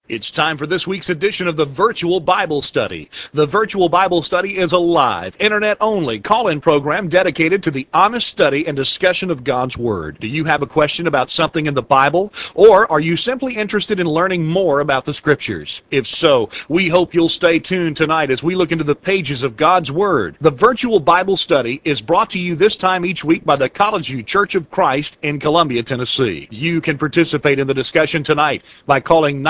It's time for this week's edition of the Virtual Bible Study. The Virtual Bible Study is a live, internet-only call-in program dedicated to the honest study and discussion of God's Word. Do you have a question about something in the Bible? Or are you simply interested in learning more about the Scriptures? If so, we hope you'll stay tuned tonight as we look into the pages of God's Word. The Virtual Bible Study is brought to you this time each week by the College View Church of Christ in Columbia, Tennessee. You can participate in the discussion tonight by calling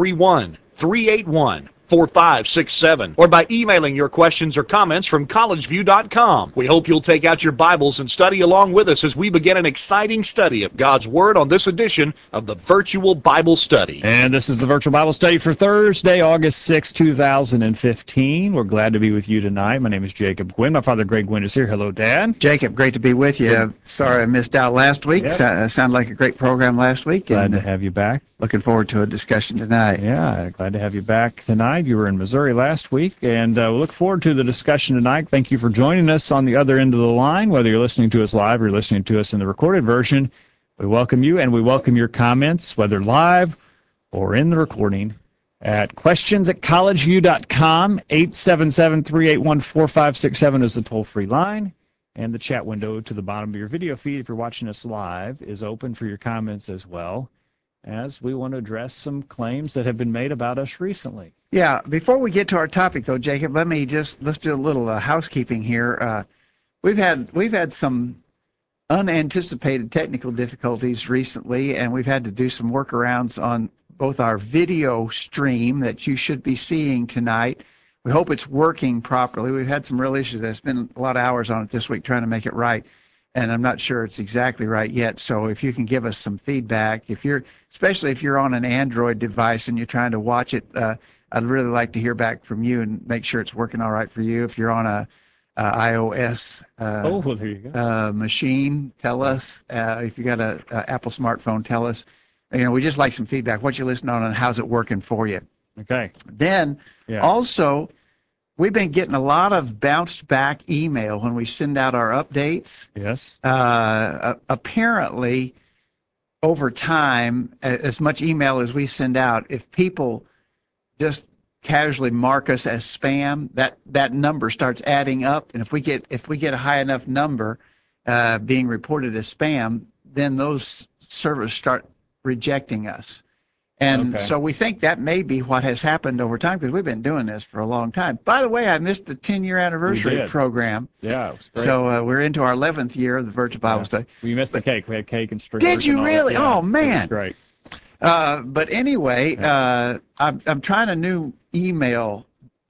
931-381-4567 or by emailing your questions or comments from collegeview.com. We hope you'll take out your Bibles and study along with us as we begin an exciting study of God's Word on this edition of the Virtual Bible Study. And this is the Virtual Bible Study for Thursday, August 6, 2015. We're glad to be with you tonight. My name is Jacob Gwynn. My father, Greg Gwynn, is here. Hello, Dad. Jacob, great to be with you. Sorry I missed out last week. Yep. Sounded like a great program last week. Glad to have you back. Looking forward to a discussion tonight. Yeah, glad to have you back tonight. You were in Missouri last week, and we look forward to the discussion tonight. Thank you for joining us on the other end of the line, whether you're listening to us live or you're listening to us in the recorded version. We welcome you, and we welcome your comments, whether live or in the recording, at questions@collegeview.com. 877-381-4567 is the toll-free line, and the chat window to the bottom of your video feed, if you're watching us live, is open for your comments as well, as we want to address some claims that have been made about us recently. Yeah, before we get to our topic, though, Jacob, let's do a little housekeeping here. We've had some unanticipated technical difficulties recently, and we've had to do some workarounds on both our video stream that you should be seeing tonight. We hope it's working properly. We've had some real issues. There's been a lot of hours on it this week trying to make it right, and I'm not sure it's exactly right yet. So if you can give us some feedback, especially if you're on an Android device and you're trying to watch it, I'd really like to hear back from you and make sure it's working all right for you. If you're on a iOS There you go. machine, tell us. If you got a Apple smartphone, tell us. We just like some feedback. What you listen on and how's it working for you? Okay. Then also, we've been getting a lot of bounced back email when we send out our updates. Yes. Apparently, over time, as much email as we send out, if people just casually mark us as spam, that number starts adding up, and if we get a high enough number being reported as spam, then those servers start rejecting us. And so we think that may be what has happened over time, because we've been doing this for a long time. By the way, I missed the 10-year anniversary program. Yeah, it was great. So we're into our 11th year of the Virtual Bible Study. We missed the cake. We had cake and streamers. Did you really? Oh, man. It was great. But anyway, I'm trying a new email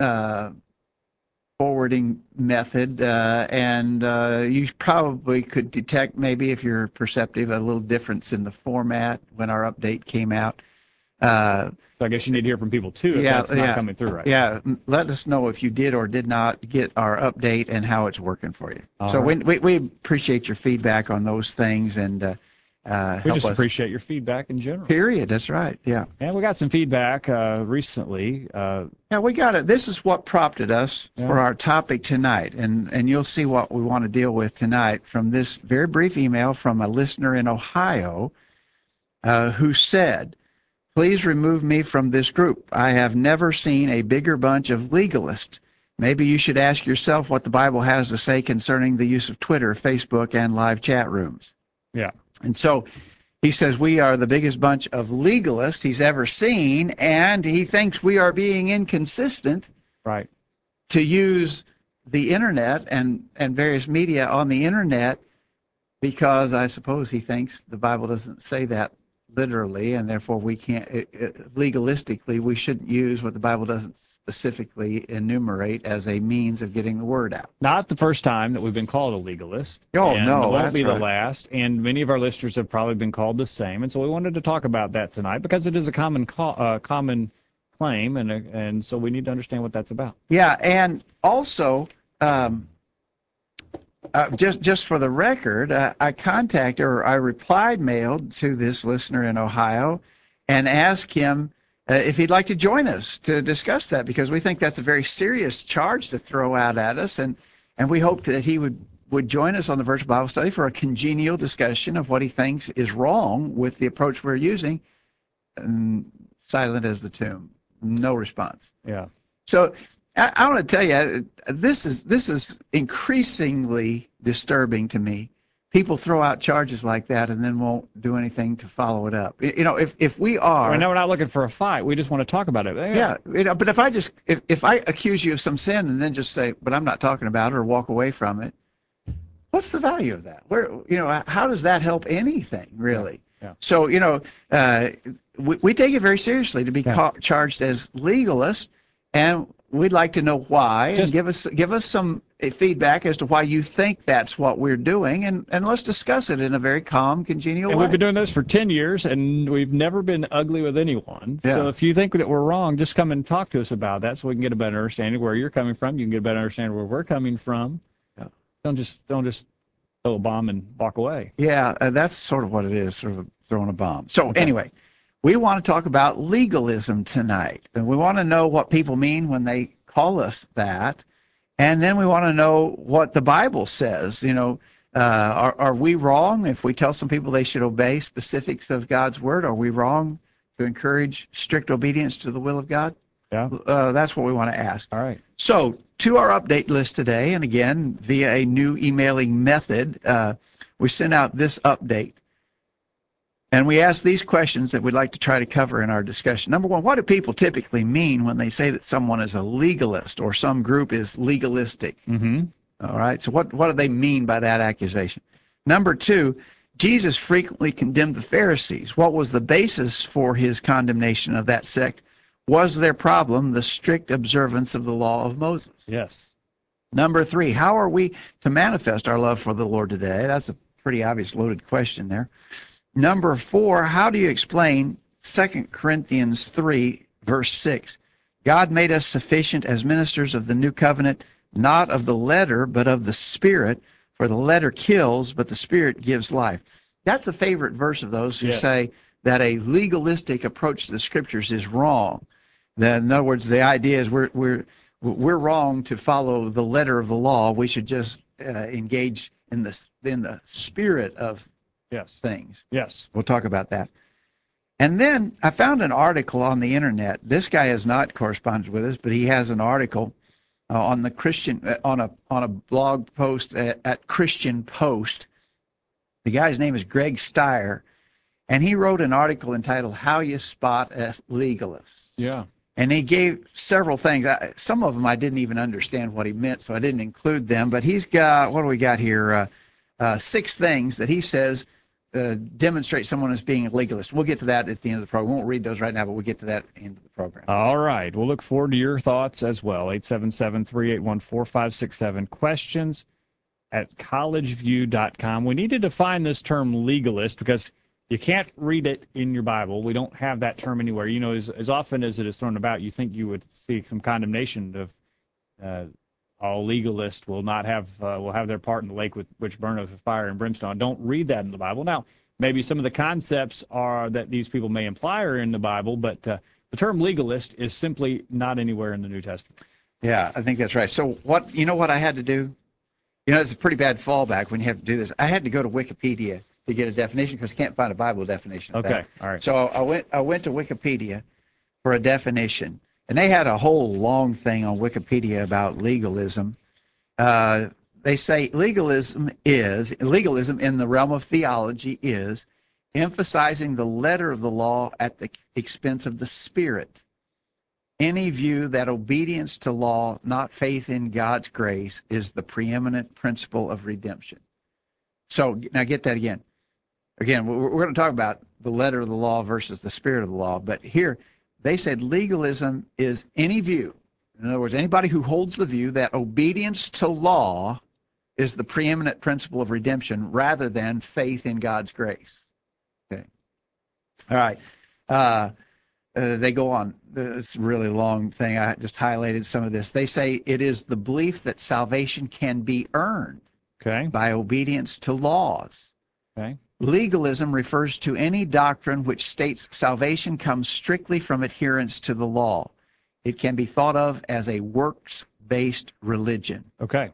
forwarding method, and you probably could detect, maybe if you're perceptive, a little difference in the format when our update came out. So I guess you need to hear from people too if that's not coming through right. Yeah, let us know if you did or did not get our update and how it's working for you. We appreciate your feedback on those things, and we just appreciate your feedback in general. Period. That's right. Yeah. And we got some feedback recently. Yeah, we got it. This is what prompted us for our topic tonight, and you'll see what we want to deal with tonight from this very brief email from a listener in Ohio who said, "Please remove me from this group. I have never seen a bigger bunch of legalists. Maybe you should ask yourself what the Bible has to say concerning the use of Twitter, Facebook, and live chat rooms." Yeah. And so he says we are the biggest bunch of legalists he's ever seen, and he thinks we are being inconsistent to use the Internet and various media on the Internet, because I suppose he thinks the Bible doesn't say that literally, and therefore we can't, legalistically, we shouldn't use what the Bible doesn't specifically enumerate as a means of getting the word out. Not the first time that we've been called a legalist. Oh, and no, it won't that's be the right. last, and many of our listeners have probably been called the same, and so we wanted to talk about that tonight because it is a common claim, and so we need to understand what that's about. Yeah, and also, just for the record, I replied mailed to this listener in Ohio and asked him if he'd like to join us to discuss that, because we think that's a very serious charge to throw out at us, and we hope that he would join us on the Virtual Bible Study for a congenial discussion of what he thinks is wrong with the approach we're using. And silent as the tomb. No response. Yeah. So I want to tell you, this is increasingly disturbing to me. People throw out charges like that and then won't do anything to follow it up. You know, if we are, I know we're not looking for a fight. We just want to talk about it. yeah, you know, but if I accuse you of some sin and then just say, but I'm not talking about it, or walk away from it, what's the value of that? Where, you know, how does that help anything really? Yeah. So, you know, we take it very seriously to be Yeah. charged as legalists, and we'd like to know why, and give us some feedback as to why you think that's what we're doing, and let's discuss it in a very calm, congenial And way. we've been doing this for 10 years, and we've never been ugly with anyone. Yeah. So if you think that we're wrong, just come and talk to us about that so we can get a better understanding where you're coming from. You can get a better understanding where we're coming from. Yeah. Don't just throw a bomb and walk away. Yeah, that's sort of what it is, sort of throwing a bomb. So Okay. anyway, we want to talk about legalism tonight, and we want to know what people mean when they call us that, and then we want to know what the Bible says. You know, are we wrong if we tell some people they should obey specifics of God's word? Are we wrong to encourage strict obedience to the will of God? Yeah. That's what we want to ask. All right. So, to our update list today, and again, via a new emailing method, we sent out this update. And we asked these questions that we'd like to try to cover in our discussion. Number one, what do people typically mean when they say that someone is a legalist or some group is legalistic? Mm-hmm. All right, so what do they mean by that accusation? Number two, Jesus frequently condemned the Pharisees. What was the basis for his condemnation of that sect? Was their problem the strict observance of the law of Moses? Yes. Number three, how are we to manifest our love for the Lord today? That's a pretty obvious loaded question there. Number four, how do you explain 2 Corinthians 3, verse 6? God made us sufficient as ministers of the new covenant, not of the letter, but of the Spirit. For the letter kills, but the Spirit gives life. That's a favorite verse of those who Yes. say that a legalistic approach to the Scriptures is wrong. In other words, the idea is we're wrong to follow the letter of the law. We should just engage in the spirit of Yes. things. Yes. We'll talk about that. And then I found an article on the internet. This guy has not corresponded with us, but he has an article on the Christian on a blog post at Christian Post. The guy's name is Greg Steyer, and he wrote an article entitled "How You Spot a Legalist." Yeah. And he gave several things. Some of them I didn't even understand what he meant, so I didn't include them. But he's got, what do we got here? 6 things that he says demonstrate someone as being a legalist. We'll get to that at the end of the program. We won't read those right now, but we'll get to that at the end of the program. All right. We'll look forward to your thoughts as well. 877-381-4567. Questions at collegeview.com. We need to define this term legalist because you can't read it in your Bible. We don't have that term anywhere. You know, as often as it is thrown about, you think you would see some condemnation of all legalists will have their part in the lake which burneth with fire and brimstone. Don't read that in the Bible. Now, maybe some of the concepts are that these people may imply are in the Bible, but the term legalist is simply not anywhere in the New Testament. Yeah, I think that's right. So what I had to do? You know, it's a pretty bad fallback when you have to do this. I had to go to Wikipedia to get a definition because I can't find a Bible definition of that. Okay, all right. So I went to Wikipedia for a definition, and they had a whole long thing on Wikipedia about legalism. They say legalism in the realm of theology is emphasizing the letter of the law at the expense of the spirit. Any view that obedience to law, not faith in God's grace, is the preeminent principle of redemption. So now get that again. Again, we're going to talk about the letter of the law versus the spirit of the law, but here they said legalism is any view. In other words, anybody who holds the view that obedience to law is the preeminent principle of redemption rather than faith in God's grace. Okay. All right. They go on. It's a really long thing. I just highlighted some of this. They say it is the belief that salvation can be earned Okay. by obedience to laws. Okay. Legalism refers to any doctrine which states salvation comes strictly from adherence to the law. It can be thought of as a works-based religion. Okay.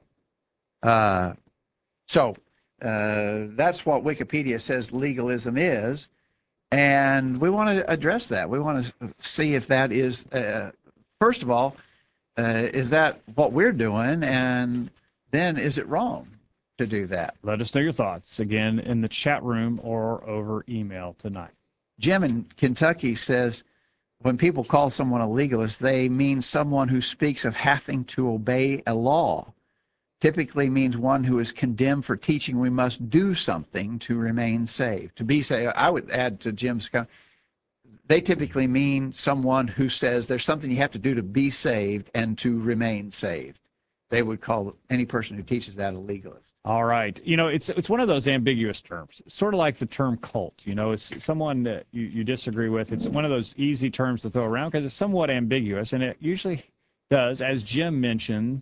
So that's what Wikipedia says legalism is. And we want to address that. We want to see if that is, first of all, is that what we're doing? And then is it wrong to do that? Let us know your thoughts, again, in the chat room or over email tonight. Jim in Kentucky says, when people call someone a legalist, they mean someone who speaks of having to obey a law. Typically means one who is condemned for teaching we must do something to remain saved. To be saved, I would add to Jim's comment, they typically mean someone who says there's something you have to do to be saved and to remain saved. They would call any person who teaches that a legalist. All right. It's one of those ambiguous terms, sort of like the term cult. It's someone that you disagree with. It's one of those easy terms to throw around because it's somewhat ambiguous, and it usually does, as Jim mentioned,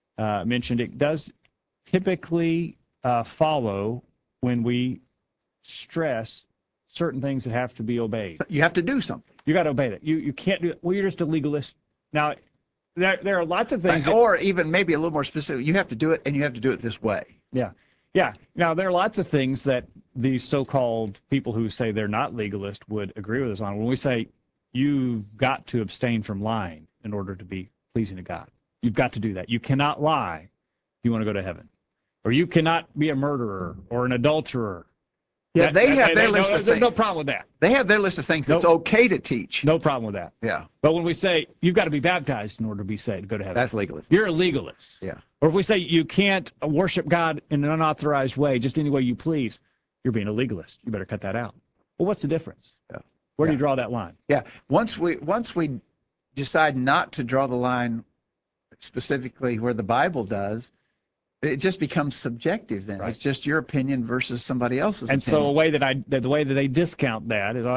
it does typically follow when we stress certain things that have to be obeyed. You have to do something. You got to obey that. You can't do it. Well, you're just a legalist. Now, there are lots of things. Or even maybe a little more specific, you have to do it, and you have to do it this way. Yeah. Yeah. Now, there are lots of things that these so-called people who say they're not legalist would agree with us on. When we say you've got to abstain from lying in order to be pleasing to God. You've got to do that. You cannot lie if you want to go to heaven. Or you cannot be a murderer or an adulterer. Yeah, they have their list of things. There's no problem with that. They have their list of things that's okay to teach. No problem with that. Yeah. But when we say you've got to be baptized in order to be saved, go to heaven. That's legalist. You're a legalist. Yeah. Or if we say you can't worship God in an unauthorized way, just any way you please, you're being a legalist. You better cut that out. Well, what's the difference? Yeah. Where do you draw that line? Yeah. Once we decide not to draw the line specifically where the Bible does, it just becomes subjective then. Right. It's just your opinion versus somebody else's opinion. And so the way that they discount that is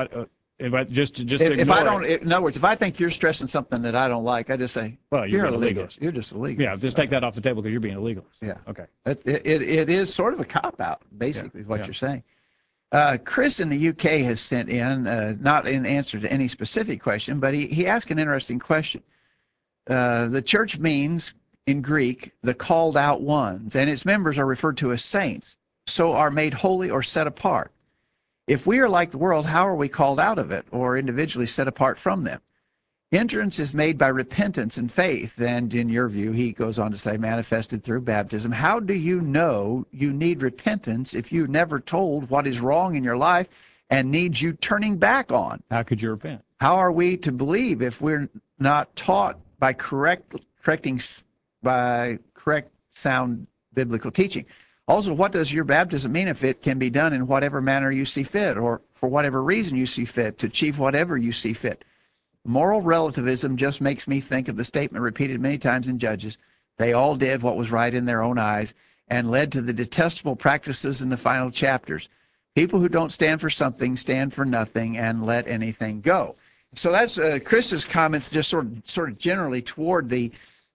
if I don't, in other words, if I think you're stressing something that I don't like, I just say, well, you're a legalist. You're just a legalist. Yeah, just take that off the table because you're being a legalist. Yeah. Okay. It is sort of a cop-out, basically, is what you're saying. Chris in the UK has sent in, not in answer to any specific question, but he asked an interesting question. The church means, in Greek, the called out ones, and its members are referred to as saints, so are made holy or set apart. If we are like the world, how are we called out of it or individually set apart from them? Entrance is made by repentance and faith, and in your view, he goes on to say, manifested through baptism. How do you know you need repentance if you're never told what is wrong in your life and needs you turning back on? How could you repent? How are we to believe if we're not taught by correct sound biblical teaching? Also, what does your baptism mean if it can be done in whatever manner you see fit or for whatever reason you see fit to achieve whatever you see fit? Moral relativism just makes me think of the statement repeated many times in Judges. They all did what was right in their own eyes and led to the detestable practices in the final chapters. People who don't stand for something stand for nothing and let anything go. So that's Chris's comments, just sort of generally toward the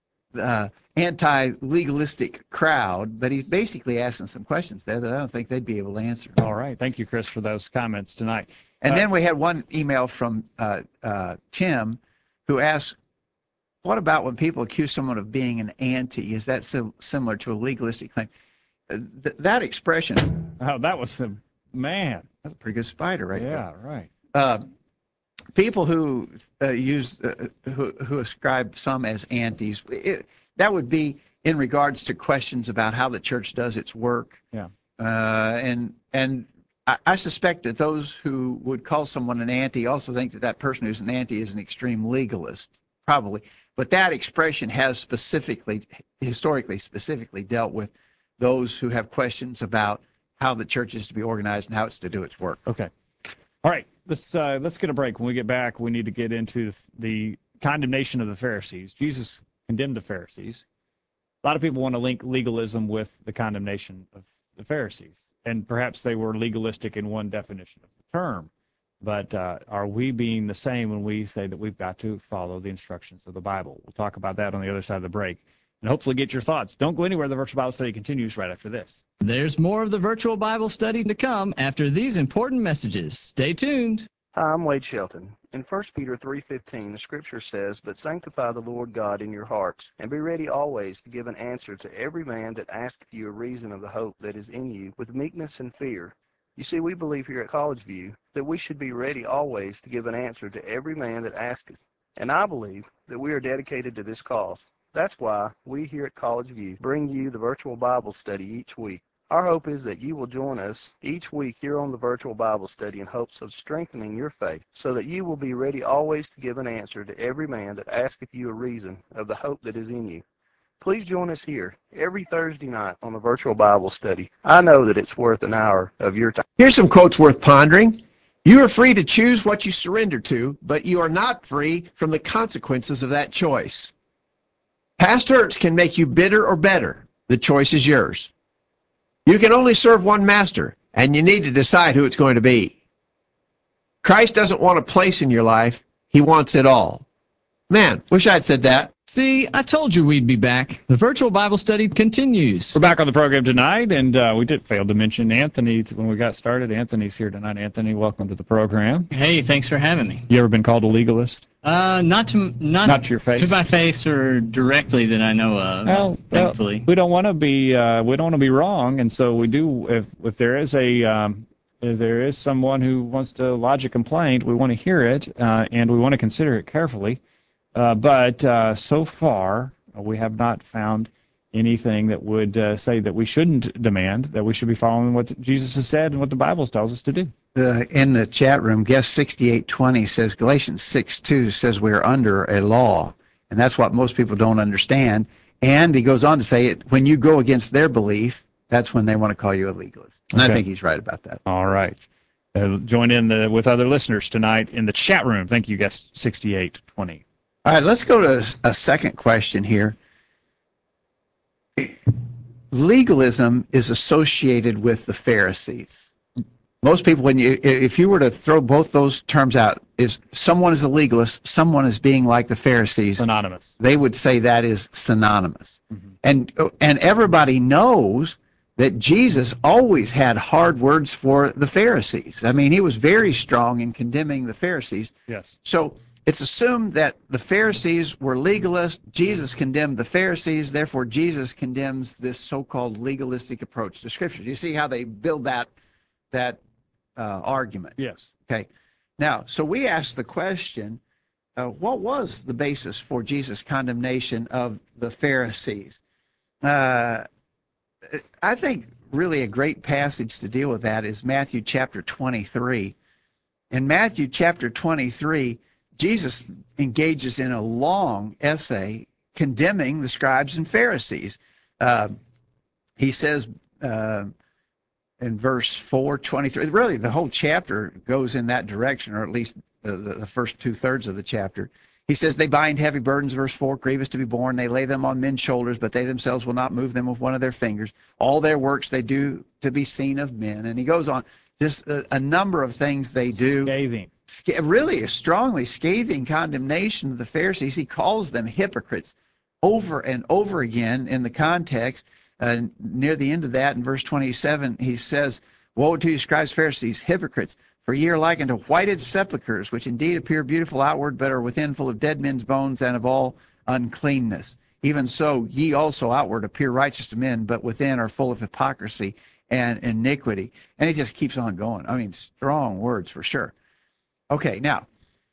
anti-legalistic crowd, but he's basically asking some questions there that I don't think they'd be able to answer. All right. Thank you, Chris, for those comments tonight. And then we had one email from Tim who asked, what about when people accuse someone of being an anti? Is that similar to a legalistic claim? That expression. Oh, that was man. That's a pretty good spider right there. Yeah, right. People who who ascribe some as antis, that would be in regards to questions about how the church does its work. Yeah. And I suspect that those who would call someone an anti also think that that person who's an anti is an extreme legalist, probably. But that expression has historically specifically dealt with those who have questions about how the church is to be organized and how it's to do its work. Okay. All right. Let's get a break. When we get back, we need to get into the condemnation of the Pharisees. Jesus condemned the Pharisees. A lot of people want to link legalism with the condemnation of the Pharisees, and perhaps they were legalistic in one definition of the term. But are we being the same when we say that we've got to follow the instructions of the Bible? We'll talk about that on the other side of the break, and hopefully get your thoughts. Don't go anywhere. The Virtual Bible Study continues right after this. There's more of the Virtual Bible Study to come after these important messages. Stay tuned. Hi, I'm Wade Shelton. In 1 Peter 3:15, the Scripture says, "But sanctify the Lord God in your hearts, and be ready always to give an answer to every man that asketh you a reason of the hope that is in you, with meekness and fear, You see, we believe here at College View that we should be ready always to give an answer to every man that asketh. And I believe that we are dedicated to this cause. That's why we here at College View bring you the virtual Bible study each week. Our hope is that you will join us each week here on the virtual Bible study in hopes of strengthening your faith, so that you will be ready always to give an answer to every man that asketh you a reason of the hope that is in you. Please join us here every Thursday night on the virtual Bible study. I know that it's worth an hour of your time. Here's some quotes worth pondering. You are free to choose what you surrender to, but you are not free from the consequences of that choice. Past hurts can make you bitter or better. The choice is yours. You can only serve one master, and you need to decide who it's going to be. Christ doesn't want a place in your life. He wants it all. Man, wish I'd said that. See, I told you we'd be back. The virtual Bible study continues. We're back on the program tonight, and we did fail to mention Anthony when we got started. Anthony's here tonight. Anthony, welcome to the program. Hey, thanks for having me. You ever been called a legalist? Not to your face. to my face or directly that I know of. Well, thankfully, we don't want to be wrong, and so we do. If there is if there is someone who wants to lodge a complaint, we want to hear it, and we want to consider it carefully. But so far, we have not found anything that would say that we shouldn't demand, that we should be following what Jesus has said and what the Bible tells us to do. In the chat room, guest 6820 says Galatians 6:2 says we're under a law, and that's what most people don't understand. And he goes on to say when you go against their belief, that's when they want to call you a legalist. And Okay. I think he's right about that. All right. Join in with other listeners tonight in the chat room. Thank you, guest 6820. All right, let's go to a second question here. Legalism is associated with the Pharisees. Most people, if you were to throw both those terms out, is someone is a legalist, someone is being like the Pharisees. Synonymous. They would say that is synonymous. Mm-hmm. And everybody knows that Jesus always had hard words for the Pharisees. I mean, he was very strong in condemning the Pharisees. Yes. So it's assumed that the Pharisees were legalists. Jesus condemned the Pharisees. Therefore, Jesus condemns this so-called legalistic approach to Scripture. Do you see how they build that argument? Yes. Okay. Now, so we asked the question, what was the basis for Jesus' condemnation of the Pharisees? I think really a great passage to deal with that is Matthew chapter 23. In Matthew chapter 23, Jesus engages in a long essay condemning the scribes and Pharisees. He says in verse 4:23, really the whole chapter goes in that direction, or at least the first 2/3 of the chapter. He says, they bind heavy burdens, verse 4, grievous to be borne. They lay them on men's shoulders, but they themselves will not move them with one of their fingers. All their works they do to be seen of men. And he goes on, just a number of things they do. Scathing. Really a strongly scathing condemnation of the Pharisees. He calls them hypocrites over and over again in the context. Near the end of that, in verse 27, he says, woe to you, scribes, Pharisees, hypocrites, for ye are like unto whited sepulchres, which indeed appear beautiful outward, but are within full of dead men's bones and of all uncleanness. Even so, ye also outward appear righteous to men, but within are full of hypocrisy and iniquity. And he just keeps on going. I mean, strong words for sure. Okay, now,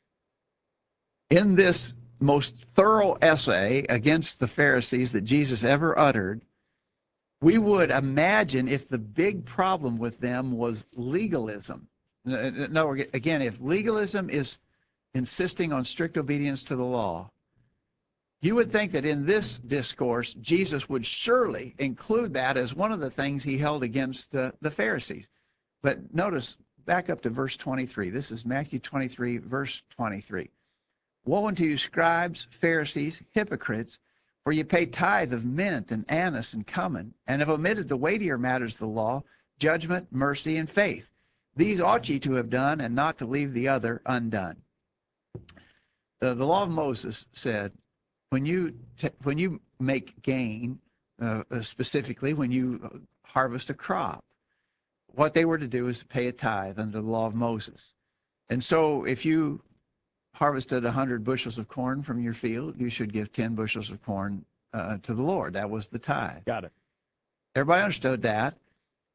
in this most thorough essay against the Pharisees that Jesus ever uttered, we would imagine if the big problem with them was legalism. No, again, if legalism is insisting on strict obedience to the law, you would think that in this discourse, Jesus would surely include that as one of the things he held against the Pharisees. But notice, back up to verse 23. This is Matthew 23, verse 23. Woe unto you, scribes, Pharisees, hypocrites, for ye pay tithe of mint and anise and cumin, and have omitted the weightier matters of the law, judgment, mercy, and faith. These ought ye to have done, and not to leave the other undone. The law of Moses said, when you make gain, specifically when you harvest a crop, what they were to do is to pay a tithe under the law of Moses. And so if you harvested 100 bushels of corn from your field, you should give 10 bushels of corn to the Lord. That was the tithe. Got it. Everybody understood that.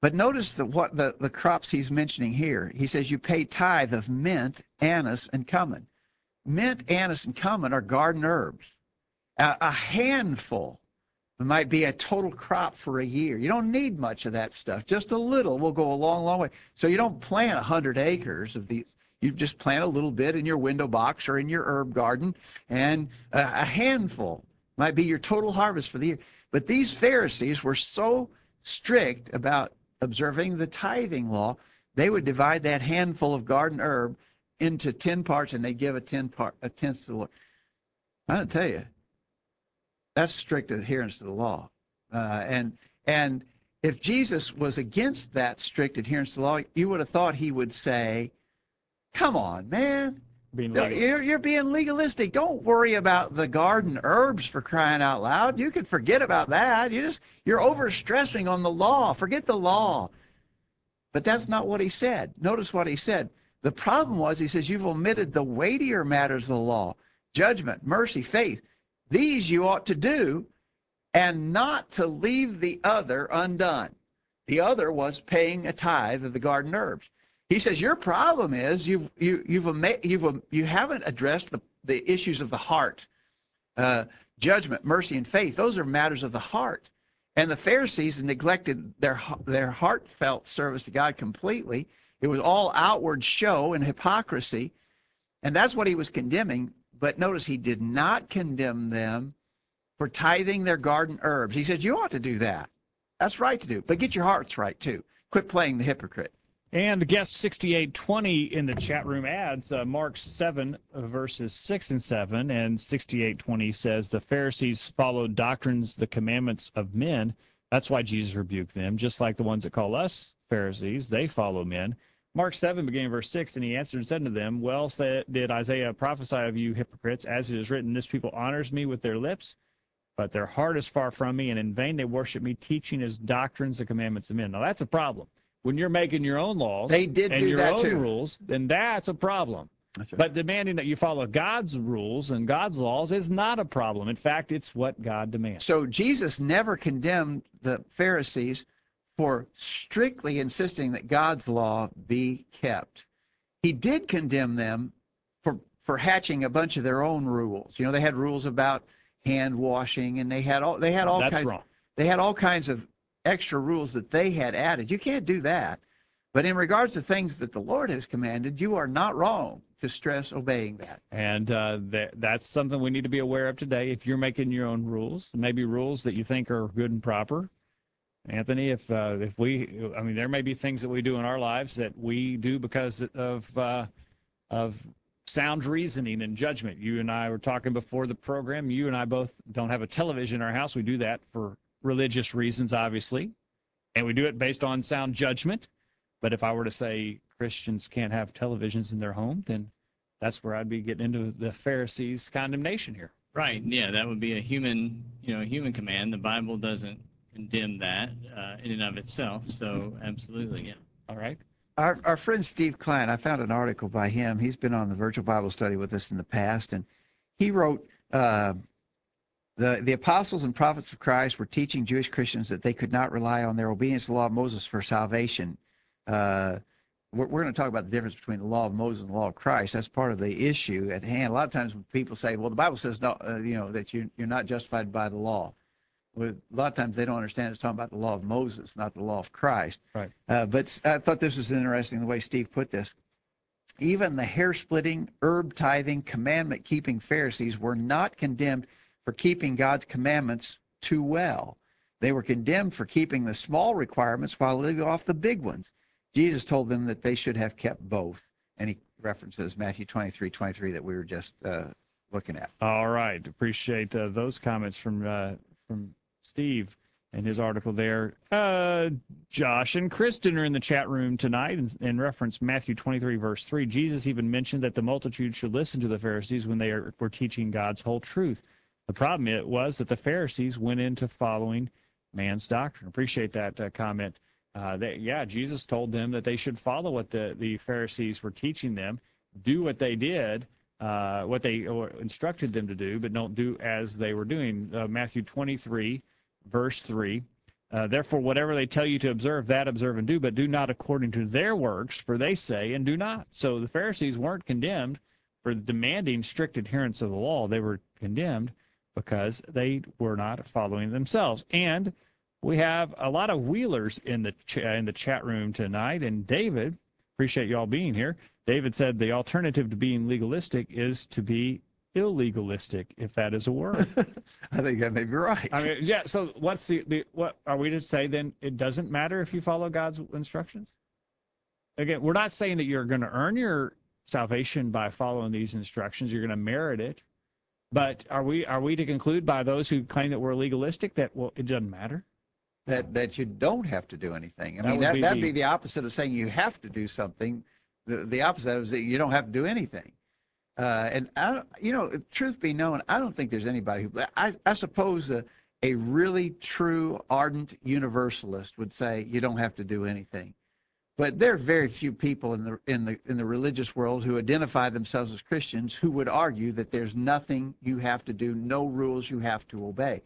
But notice what the crops he's mentioning here. He says you pay tithe of mint, anise, and cumin. Mint, anise, and cumin are garden herbs. A handful might be a total crop for a year. You don't need much of that stuff. Just a little will go a long, long way. So you don't plant 100 acres of these. You just plant a little bit in your window box or in your herb garden, and a handful might be your total harvest for the year. But these Pharisees were so strict about observing the tithing law, they would divide that handful of garden herb into 10 parts, and they'd give a tenth to the Lord. I'm going to tell you, that's strict adherence to the law. And if Jesus was against that strict adherence to the law, you would have thought he would say, come on, man. You're being legalistic. Don't worry about the garden herbs, for crying out loud. You can forget about that. You're overstressing on the law. Forget the law. But that's not what he said. Notice what he said. The problem was, he says, you've omitted the weightier matters of the law: judgment, mercy, faith. These you ought to do, and not to leave the other undone. The other was paying a tithe of the garden herbs. He says your problem is you haven't addressed the issues of the heart, judgment, mercy, and faith. Those are matters of the heart, and the Pharisees neglected their heartfelt service to God completely. It was all outward show and hypocrisy, and that's what he was condemning. But notice he did not condemn them for tithing their garden herbs. He said you ought to do that. That's right to do, but get your hearts right too. Quit playing the hypocrite. And guest 6820 in the chat room adds Mark 7, verses 6 and 7, and 6820 says, the Pharisees followed doctrines, the commandments of men. That's why Jesus rebuked them, just like the ones that call us Pharisees. They follow men. Mark 7, beginning verse 6, and he answered and said to them, well did Isaiah prophesy of you hypocrites, as it is written, this people honors me with their lips, but their heart is far from me, and in vain they worship me, teaching as doctrines the commandments of men. Now that's a problem. When you're making your own laws and your own rules, then that's a problem. That's right. But demanding that you follow God's rules and God's laws is not a problem. In fact, it's what God demands. So Jesus never condemned the Pharisees for strictly insisting that God's law be kept. He did condemn them for hatching a bunch of their own rules. You know, they had rules about hand washing, and they had all That's wrong. They had all kinds of extra rules that they had added. You can't do that. But in regards to things that the Lord has commanded, you are not wrong to stress obeying that. And that's something we need to be aware of today. If you're making your own rules, maybe rules that you think are good and proper, Anthony, if there may be things that we do in our lives that we do because of sound reasoning and judgment. You and I were talking before the program. You and I both don't have a television in our house. We do that for religious reasons, obviously, and we do it based on sound judgment. But if I were to say Christians can't have televisions in their home, then that's where I'd be getting into the Pharisees' condemnation here. Right. Yeah, that would be a human command. The Bible doesn't condemn that in and of itself. So absolutely, yeah. All right. Our friend Steve Klein, I found an article by him. He's been on the virtual Bible study with us in the past, and he wrote, the apostles and prophets of Christ were teaching Jewish Christians that they could not rely on their obedience to the law of Moses for salvation. We're going to talk about the difference between the law of Moses and the law of Christ. That's part of the issue at hand. A lot of times when people say, well, the Bible says no, that you're not justified by the law. Well, a lot of times they don't understand it's talking about the law of Moses, not the law of Christ. Right. But I thought this was interesting the way Steve put this. Even the hair-splitting, herb-tithing, commandment-keeping Pharisees were not condemned for keeping God's commandments too well. They were condemned for keeping the small requirements while leaving off the big ones. Jesus told them that they should have kept both. And he references Matthew 23:23 that we were just looking at. All right. Appreciate those comments from Steve and his article there. Josh and Kristen are in the chat room tonight in reference Matthew 23, verse 3. Jesus even mentioned that the multitude should listen to the Pharisees when they were teaching God's whole truth. The problem was that the Pharisees went into following man's doctrine. Appreciate that comment. Jesus told them that they should follow what the Pharisees were teaching them, do what they did, what they instructed them to do, but don't do as they were doing. Matthew 23, verse 3, Therefore, whatever they tell you to observe, that observe and do, but do not according to their works, for they say and do not. So the Pharisees weren't condemned for demanding strict adherence of the law. They were condemned because they were not following themselves. And we have a lot of wheelers in the chat room tonight. And David, appreciate you all being here. David said the alternative to being legalistic is to be illegalistic, if that is a word. I think that may be right. I mean, yeah. So what's what are we to say then? It doesn't matter if you follow God's instructions. Again, we're not saying that you're going to earn your salvation by following these instructions. You're going to merit it. But are we to conclude by those who claim that we're legalistic that, well, it doesn't matter? That you don't have to do anything. I That mean, would that'd be be the opposite of saying you have to do something. The opposite is that you don't have to do anything. And I don't, truth be known, I don't think there's anybody who. I suppose a really true ardent universalist would say you don't have to do anything. But there are very few people in the religious world who identify themselves as Christians who would argue that there's nothing you have to do, no rules you have to obey.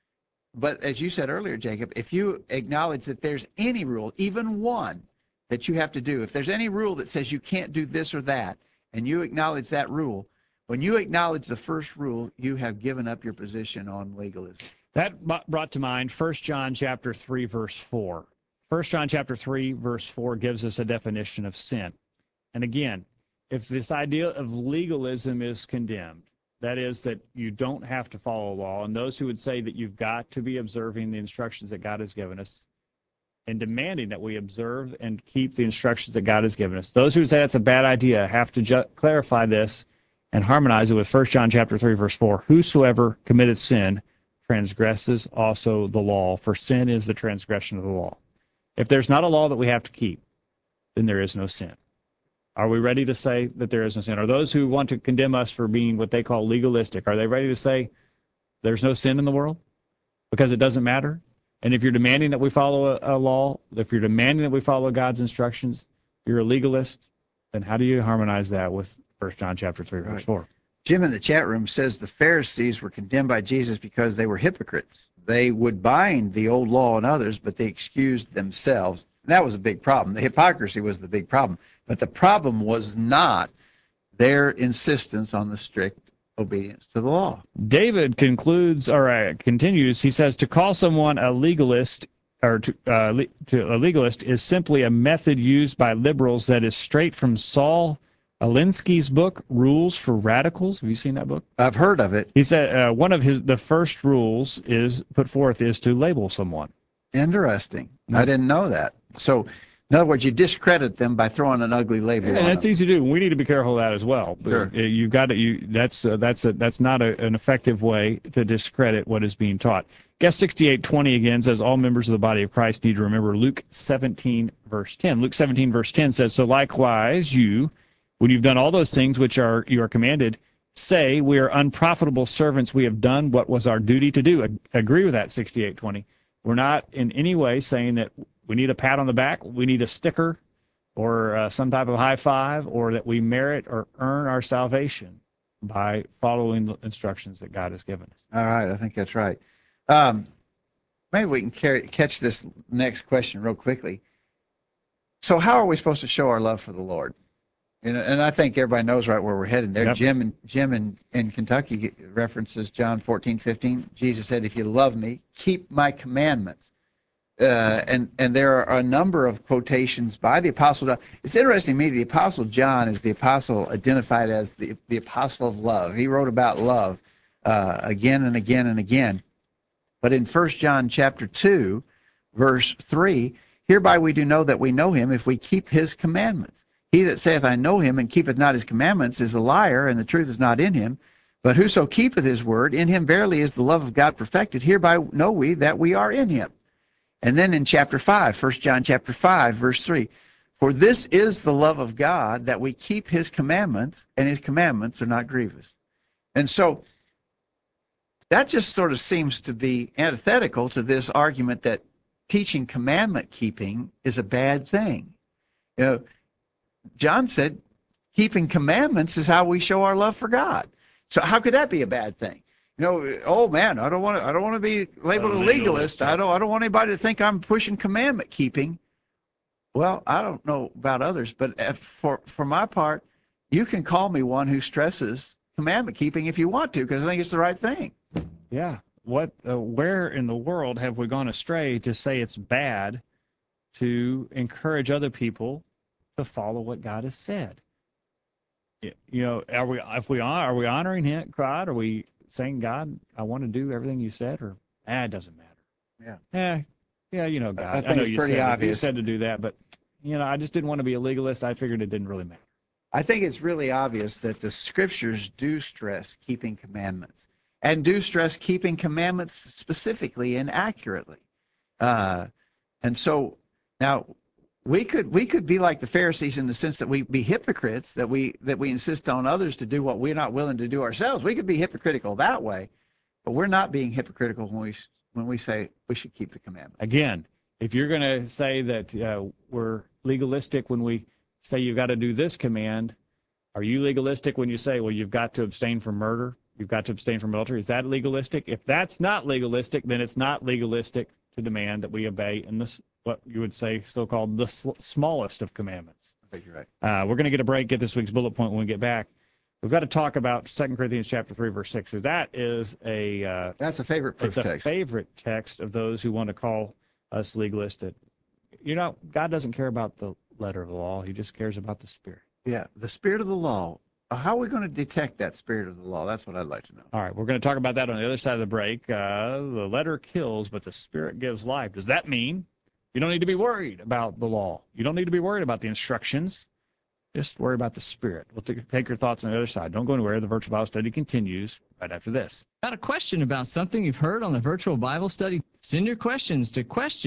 But as you said earlier, Jacob, if you acknowledge that there's any rule, even one, that you have to do, if there's any rule that says you can't do this or that, and you acknowledge that rule, when you acknowledge the first rule, you have given up your position on legalism. That brought to mind 1 John chapter 3, verse 4. 1 John chapter 3, verse 4 gives us a definition of sin. And again, if this idea of legalism is condemned, that is that you don't have to follow law, and those who would say that you've got to be observing the instructions that God has given us and demanding that we observe and keep the instructions that God has given us, those who say that's a bad idea have to clarify this and harmonize it with 1 John chapter 3, verse 4. Whosoever committeth sin transgresses also the law, for sin is the transgression of the law. If there's not a law that we have to keep, then there is no sin. Are we ready to say that there is no sin? Are those who want to condemn us for being what they call legalistic, are they ready to say there's no sin in the world because it doesn't matter? And if you're demanding that we follow a law, if you're demanding that we follow God's instructions, you're a legalist, then how do you harmonize that with 1 John chapter 3, verse 4? Jim in the chat room says the Pharisees were condemned by Jesus because they were hypocrites. They would bind the old law on others, but they excused themselves. And that was a big problem. The hypocrisy was the big problem. But the problem was not their insistence on the strict obedience to the law. David continues, he says, to call someone a legalist or to a legalist is simply a method used by liberals that is straight from Saul Alinsky's book, Rules for Radicals. Have you seen that book? I've heard of it. He said one of the first rules is to label someone. Interesting. I didn't know that. So, in other words, you discredit them by throwing an ugly label on them. And that's easy to do. We need to be careful of that as well. Sure. You've got to. That's not an effective way to discredit what is being taught. Guest 6820 again says all members of the body of Christ need to remember Luke 17 verse 10. Luke 17 verse 10 says, so likewise you, when you've done all those things which you are commanded, say we are unprofitable servants. We have done what was our duty to do. Agree with that 6820. We're not in any way saying that we need a pat on the back, we need a sticker, or some type of high five, or that we merit or earn our salvation by following the instructions that God has given us. All right, I think that's right. Maybe we can catch this next question real quickly. So how are we supposed to show our love for the Lord? And I think everybody knows right where we're headed there. Yep. Jim in Kentucky references John 14:15. Jesus said, if you love me, keep my commandments. And there are a number of quotations by the Apostle John. It's interesting to me, the Apostle John is the apostle identified as the apostle of love. He wrote about love again and again and again. But in 1 John chapter 2, verse 3, hereby we do know that we know him if we keep his commandments. He that saith, I know him, and keepeth not his commandments, is a liar, and the truth is not in him. But whoso keepeth his word, in him verily is the love of God perfected. Hereby know we that we are in him. And then in chapter 5, 1 John chapter 5, verse 3, for this is the love of God, that we keep his commandments, and his commandments are not grievous. And so that just sort of seems to be antithetical to this argument that teaching commandment keeping is a bad thing. You know, John said keeping commandments is how we show our love for God. So how could that be a bad thing? oh man, I don't want to be labeled a legalist. I don't want anybody to think I'm pushing commandment keeping. Well, I don't know about others, but for my part, you can call me one who stresses commandment keeping if you want to, because I think it's the right thing. Yeah. Where in the world have we gone astray to say it's bad to encourage other people to follow what God has said? Are we honoring God? Are we saying, God, I want to do everything you said, or it doesn't matter? Yeah. God. I think know it's you pretty said obvious. You said to do that, but I just didn't want to be a legalist. I figured it didn't really matter. I think it's really obvious that the scriptures do stress keeping commandments, and do stress keeping commandments specifically and accurately. And so now we could be like the Pharisees in the sense that we be hypocrites, that we insist on others to do what we're not willing to do ourselves. We could be hypocritical that way, but we're not being hypocritical when we say we should keep the commandments. Again, if you're going to say that we're legalistic when we say you've got to do this command, are you legalistic when you say, well, you've got to abstain from murder, you've got to abstain from adultery? Is that legalistic? If that's not legalistic, then it's not legalistic to demand that we obey in this, what you would say, so-called the smallest of commandments. I think you're right. We're going to get a break, get this week's bullet point when we get back. We've got to talk about 2 Corinthians chapter 3, verse 6, because that is that's a favorite proof text. It's a favorite text of those who want to call us legalistic. God doesn't care about the letter of the law. He just cares about the spirit. Yeah, the spirit of the law. How are we going to detect that spirit of the law? That's what I'd like to know. All right, we're going to talk about that on the other side of the break. The letter kills, but the spirit gives life. Does that mean you don't need to be worried about the law? You don't need to be worried about the instructions. Just worry about the spirit. We'll take your thoughts on the other side. Don't go anywhere. The Virtual Bible Study continues right after this. Got a question about something you've heard on the Virtual Bible Study? Send your questions to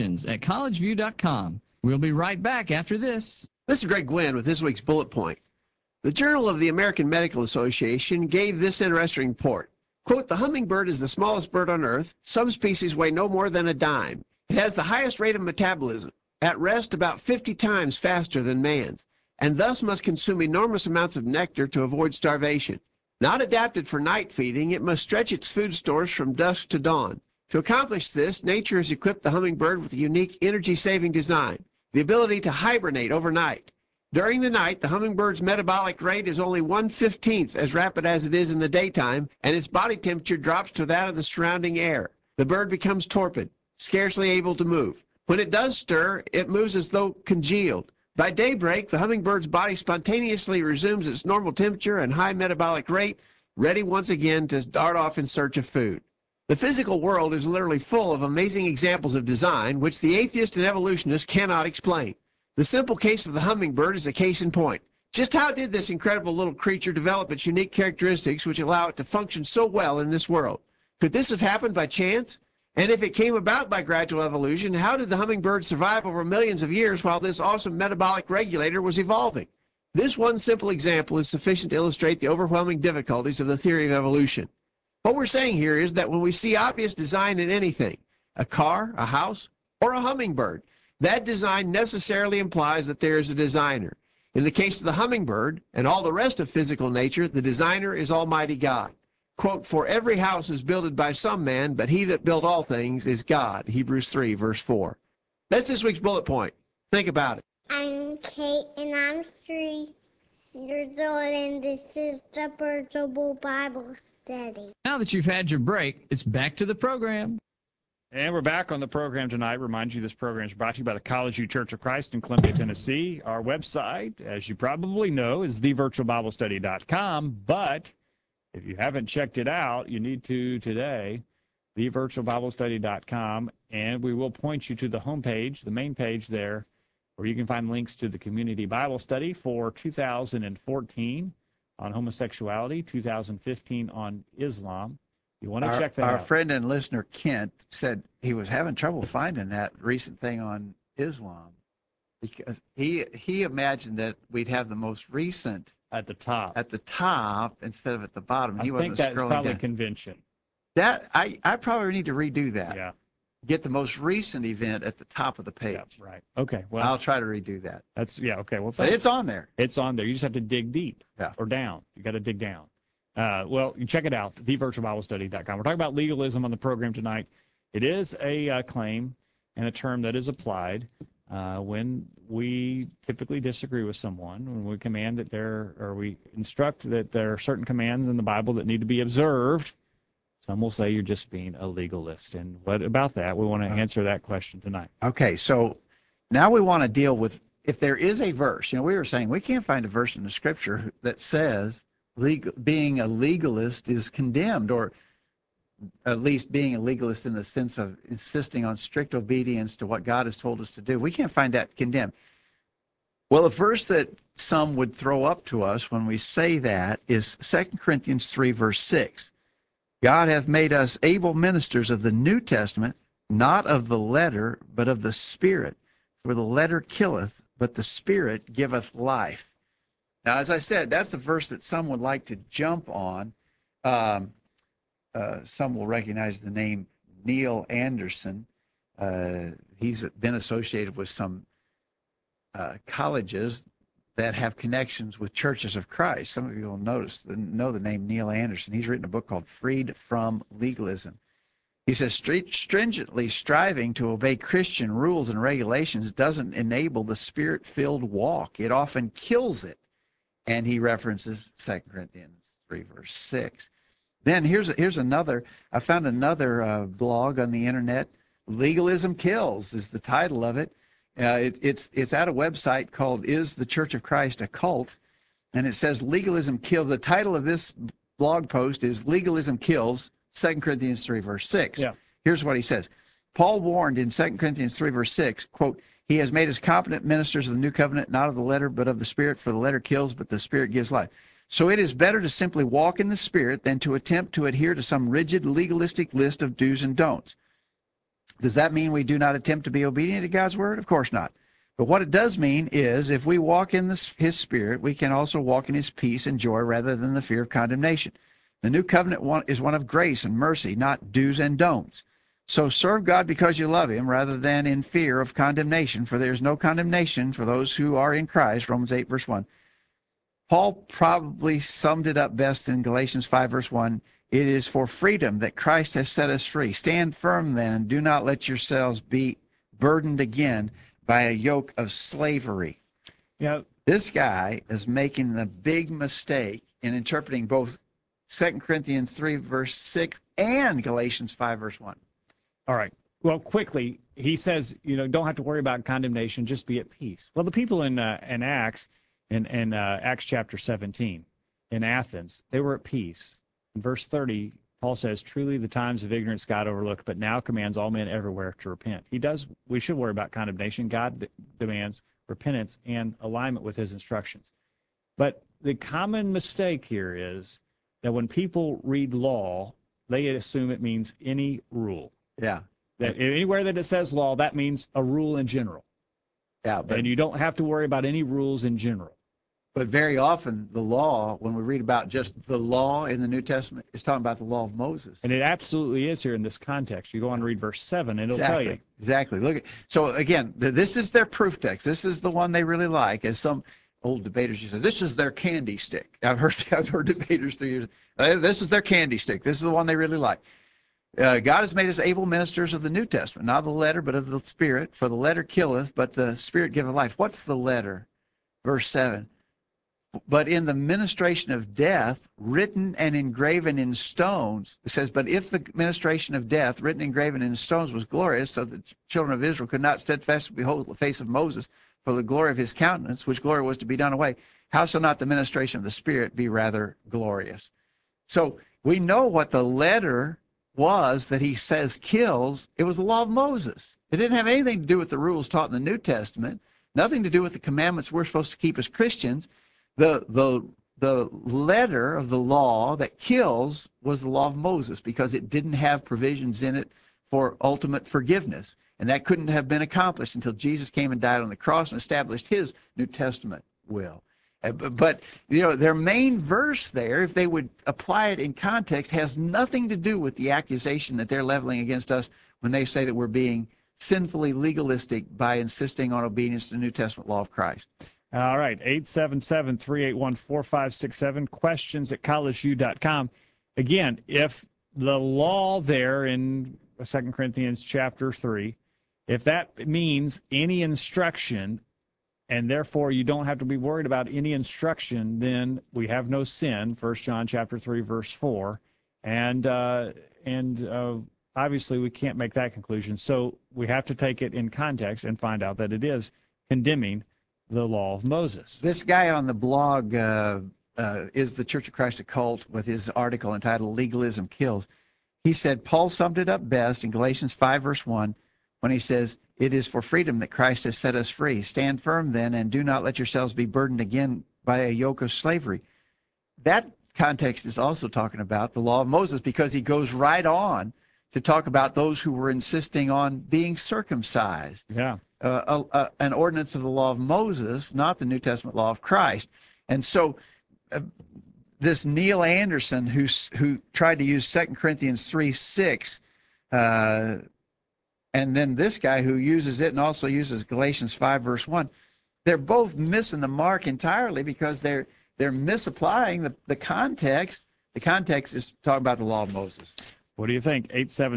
questions@collegeview.com. We'll be right back after this. This is Greg Gwynn with this week's bullet point. The Journal of the American Medical Association gave this interesting report. Quote, the hummingbird is the smallest bird on Earth. Some species weigh no more than a dime. It has the highest rate of metabolism, at rest about 50 times faster than man's, and thus must consume enormous amounts of nectar to avoid starvation. Not adapted for night feeding, it must stretch its food stores from dusk to dawn. To accomplish this, nature has equipped the hummingbird with a unique energy-saving design, the ability to hibernate overnight. During the night, the hummingbird's metabolic rate is only 1/15 as rapid as it is in the daytime, and its body temperature drops to that of the surrounding air. The bird becomes torpid, scarcely able to move. When it does stir, it moves as though congealed. By daybreak, the hummingbird's body spontaneously resumes its normal temperature and high metabolic rate, ready once again to dart off in search of food. The physical world is literally full of amazing examples of design which the atheist and evolutionist cannot explain. The simple case of the hummingbird is a case in point. Just how did this incredible little creature develop its unique characteristics which allow it to function so well in this world? Could this have happened by chance? And if it came about by gradual evolution, how did the hummingbird survive over millions of years while this awesome metabolic regulator was evolving? This one simple example is sufficient to illustrate the overwhelming difficulties of the theory of evolution. What we're saying here is that when we see obvious design in anything, a car, a house, or a hummingbird, that design necessarily implies that there is a designer. In the case of the hummingbird and all the rest of physical nature, the designer is Almighty God. Quote, for every house is builded by some man, but he that built all things is God. Hebrews 3, verse 4. That's this week's bullet point. Think about it. I'm Kate, and I'm 3 years old, and this is the Virtual Bible Study. Now that you've had your break, it's back to the program. And we're back on the program tonight. Remind you this program is brought to you by the College View Church of Christ in Columbia, Tennessee. Our website, as you probably know, is thevirtualbiblestudy.com. But if you haven't checked it out, you need to today, thevirtualbiblestudy.com. And we will point you to the homepage, the main page there, where you can find links to the Community Bible Study for 2014 on homosexuality, 2015 on Islam. You want to check that out. Our friend and listener Kent said he was having trouble finding that recent thing on Islam because he imagined that we'd have the most recent at the top instead of at the bottom. He think that's probably down. convention. That I probably need to redo that. Yeah. Get the most recent event at the top of the page. Yeah, right. Okay. Well, I'll try to redo that. Okay. Well, but it's on there. It's on there. You just have to dig deep. Yeah. Or down. You got to dig down. Well, you check it out, thevirtualbiblestudy.com. We're talking about legalism on the program tonight. It is a claim and a term that is applied when we typically disagree with someone, when we command that we instruct that there are certain commands in the Bible that need to be observed. Some will say you're just being a legalist. And what about that? We want to answer that question tonight. Okay, so now we want to deal with, if there is a verse, we were saying we can't find a verse in the Scripture that says being a legalist is condemned, or at least being a legalist in the sense of insisting on strict obedience to what God has told us to do. We can't find that condemned. Well, a verse that some would throw up to us when we say that is 2 Corinthians 3, verse 6. God hath made us able ministers of the New Testament, not of the letter, but of the Spirit. For the letter killeth, but the Spirit giveth life. Now, as I said, that's a verse that some would like to jump on. Some will recognize the name Neil Anderson. He's been associated with some colleges that have connections with Churches of Christ. Some of you will know the name Neil Anderson. He's written a book called Freed from Legalism. He says, stringently striving to obey Christian rules and regulations doesn't enable the Spirit-filled walk. It often kills it. And he references 2 Corinthians 3, verse 6. Then here's another. I found another blog on the internet. Legalism Kills is the title of it. It's at a website called Is the Church of Christ a Cult? And it says Legalism Kills. The title of this blog post is Legalism Kills, 2 Corinthians 3, verse 6. Yeah. Here's what he says. Paul warned in 2 Corinthians 3, verse 6, quote, He has made us competent ministers of the new covenant, not of the letter, but of the Spirit, for the letter kills, but the Spirit gives life. So it is better to simply walk in the Spirit than to attempt to adhere to some rigid legalistic list of do's and don'ts. Does that mean we do not attempt to be obedient to God's word? Of course not. But what it does mean is if we walk in His Spirit, we can also walk in His peace and joy rather than the fear of condemnation. The new covenant is one of grace and mercy, not do's and don'ts. So serve God because you love Him rather than in fear of condemnation, for there is no condemnation for those who are in Christ, Romans 8, verse 1. Paul probably summed it up best in Galatians 5, verse 1. It is for freedom that Christ has set us free. Stand firm then, and do not let yourselves be burdened again by a yoke of slavery. This guy is making the big mistake in interpreting both 2 Corinthians 3, verse 6 and Galatians 5, verse 1. All right. Well, quickly, he says, don't have to worry about condemnation, just be at peace. Well, the people in Acts, in Acts chapter 17, in Athens, they were at peace. In verse 30, Paul says, truly the times of ignorance God overlooked, but now commands all men everywhere to repent. We should worry about condemnation. God demands repentance and alignment with His instructions. But the common mistake here is that when people read law, they assume it means any rule. Yeah. That anywhere that it says law, that means a rule in general. Yeah. And you don't have to worry about any rules in general. But very often the law, when we read about just the law in the New Testament, is talking about the law of Moses. And it absolutely is here in this context. You go on and read verse 7, and it'll tell you. Exactly. Look. So again, this is their proof text. This is the one they really like. As some old debaters used to say, this is their candy stick. I've heard debaters through years. This is their candy stick. This is the one they really like. God has made us able ministers of the New Testament, not of the letter, but of the Spirit. For the letter killeth, but the Spirit giveth life. What's the letter? Verse 7. But in the ministration of death, written and engraven in stones, it says, but if the ministration of death, written and engraven in stones, was glorious, so that the children of Israel could not steadfastly behold the face of Moses for the glory of his countenance, which glory was to be done away, how shall not the ministration of the Spirit be rather glorious? So we know what the letter was that he says kills. It was the law of Moses. It didn't have anything to do with the rules taught in the New Testament, nothing to do with the commandments we're supposed to keep as Christians. The letter of the law that kills was the law of Moses because it didn't have provisions in it for ultimate forgiveness. And that couldn't have been accomplished until Jesus came and died on the cross and established His New Testament will. But, their main verse there, if they would apply it in context, has nothing to do with the accusation that they're leveling against us when they say that we're being sinfully legalistic by insisting on obedience to the New Testament law of Christ. All right, 877-381-4567, questions at collegeview.com. Again, if the law there in 2 Corinthians chapter 3, if that means any instruction, and therefore you don't have to be worried about any instruction, then we have no sin, 1 John chapter 3, verse 4. And obviously we can't make that conclusion. So we have to take it in context and find out that it is condemning the law of Moses. This guy on the blog is the Church of Christ a cult with his article entitled Legalism Kills. He said Paul summed it up best in Galatians 5, verse 1, when he says, "It is for freedom that Christ has set us free. Stand firm then, and do not let yourselves be burdened again by a yoke of slavery." That context is also talking about the law of Moses, because he goes right on to talk about those who were insisting on being circumcised. Yeah. An ordinance of the law of Moses, not the New Testament law of Christ. And so this Neil Anderson, who tried to use 2 Corinthians 3:6, and then this guy who uses it and also uses Galatians 5, verse 1, they're both missing the mark entirely, because they're misapplying the context. The context is talking about the law of Moses. What do you think?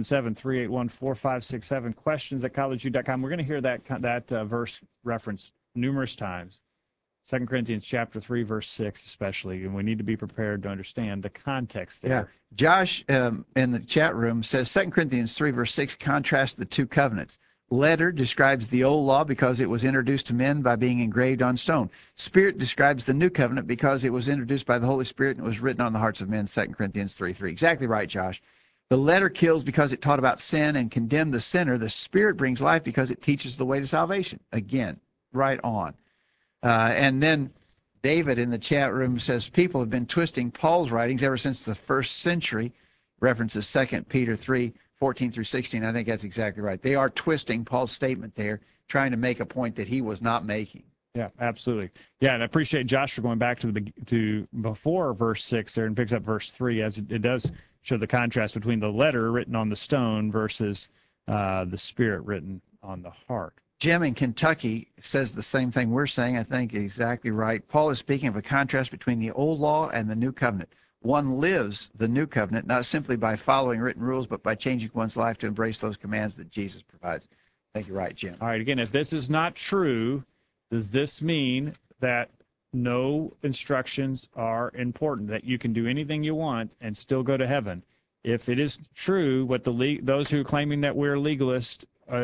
877-381-4567, questions at collegeview.com. We're going to hear that verse referenced numerous times. 2 Corinthians chapter 3, verse 6 especially, and we need to be prepared to understand the context there. Yeah. Josh in the chat room says 2 Corinthians 3, verse 6 contrasts the two covenants. Letter describes the old law because it was introduced to men by being engraved on stone. Spirit describes the new covenant because it was introduced by the Holy Spirit and it was written on the hearts of men, 2 Corinthians 3:3. Exactly right, Josh. The letter kills because it taught about sin and condemned the sinner. The Spirit brings life because it teaches the way to salvation. Again, right on. And then David in the chat room says people have been twisting Paul's writings ever since the first century. References 2 Peter 3:14 through 16. I think that's exactly right. They are twisting Paul's statement there, trying to make a point that he was not making. Yeah, absolutely. Yeah, and I appreciate Josh for going back to before verse 6 there and picks up verse 3, as it does show the contrast between the letter written on the stone versus the Spirit written on the heart. Jim in Kentucky says the same thing we're saying. I think exactly right. Paul is speaking of a contrast between the old law and the new covenant. One lives the new covenant not simply by following written rules, but by changing one's life to embrace those commands that Jesus provides. I think you're right, Jim. All right, again, if this is not true, does this mean that no instructions are important, that you can do anything you want and still go to heaven? If it is true, what those who are claiming that we're legalists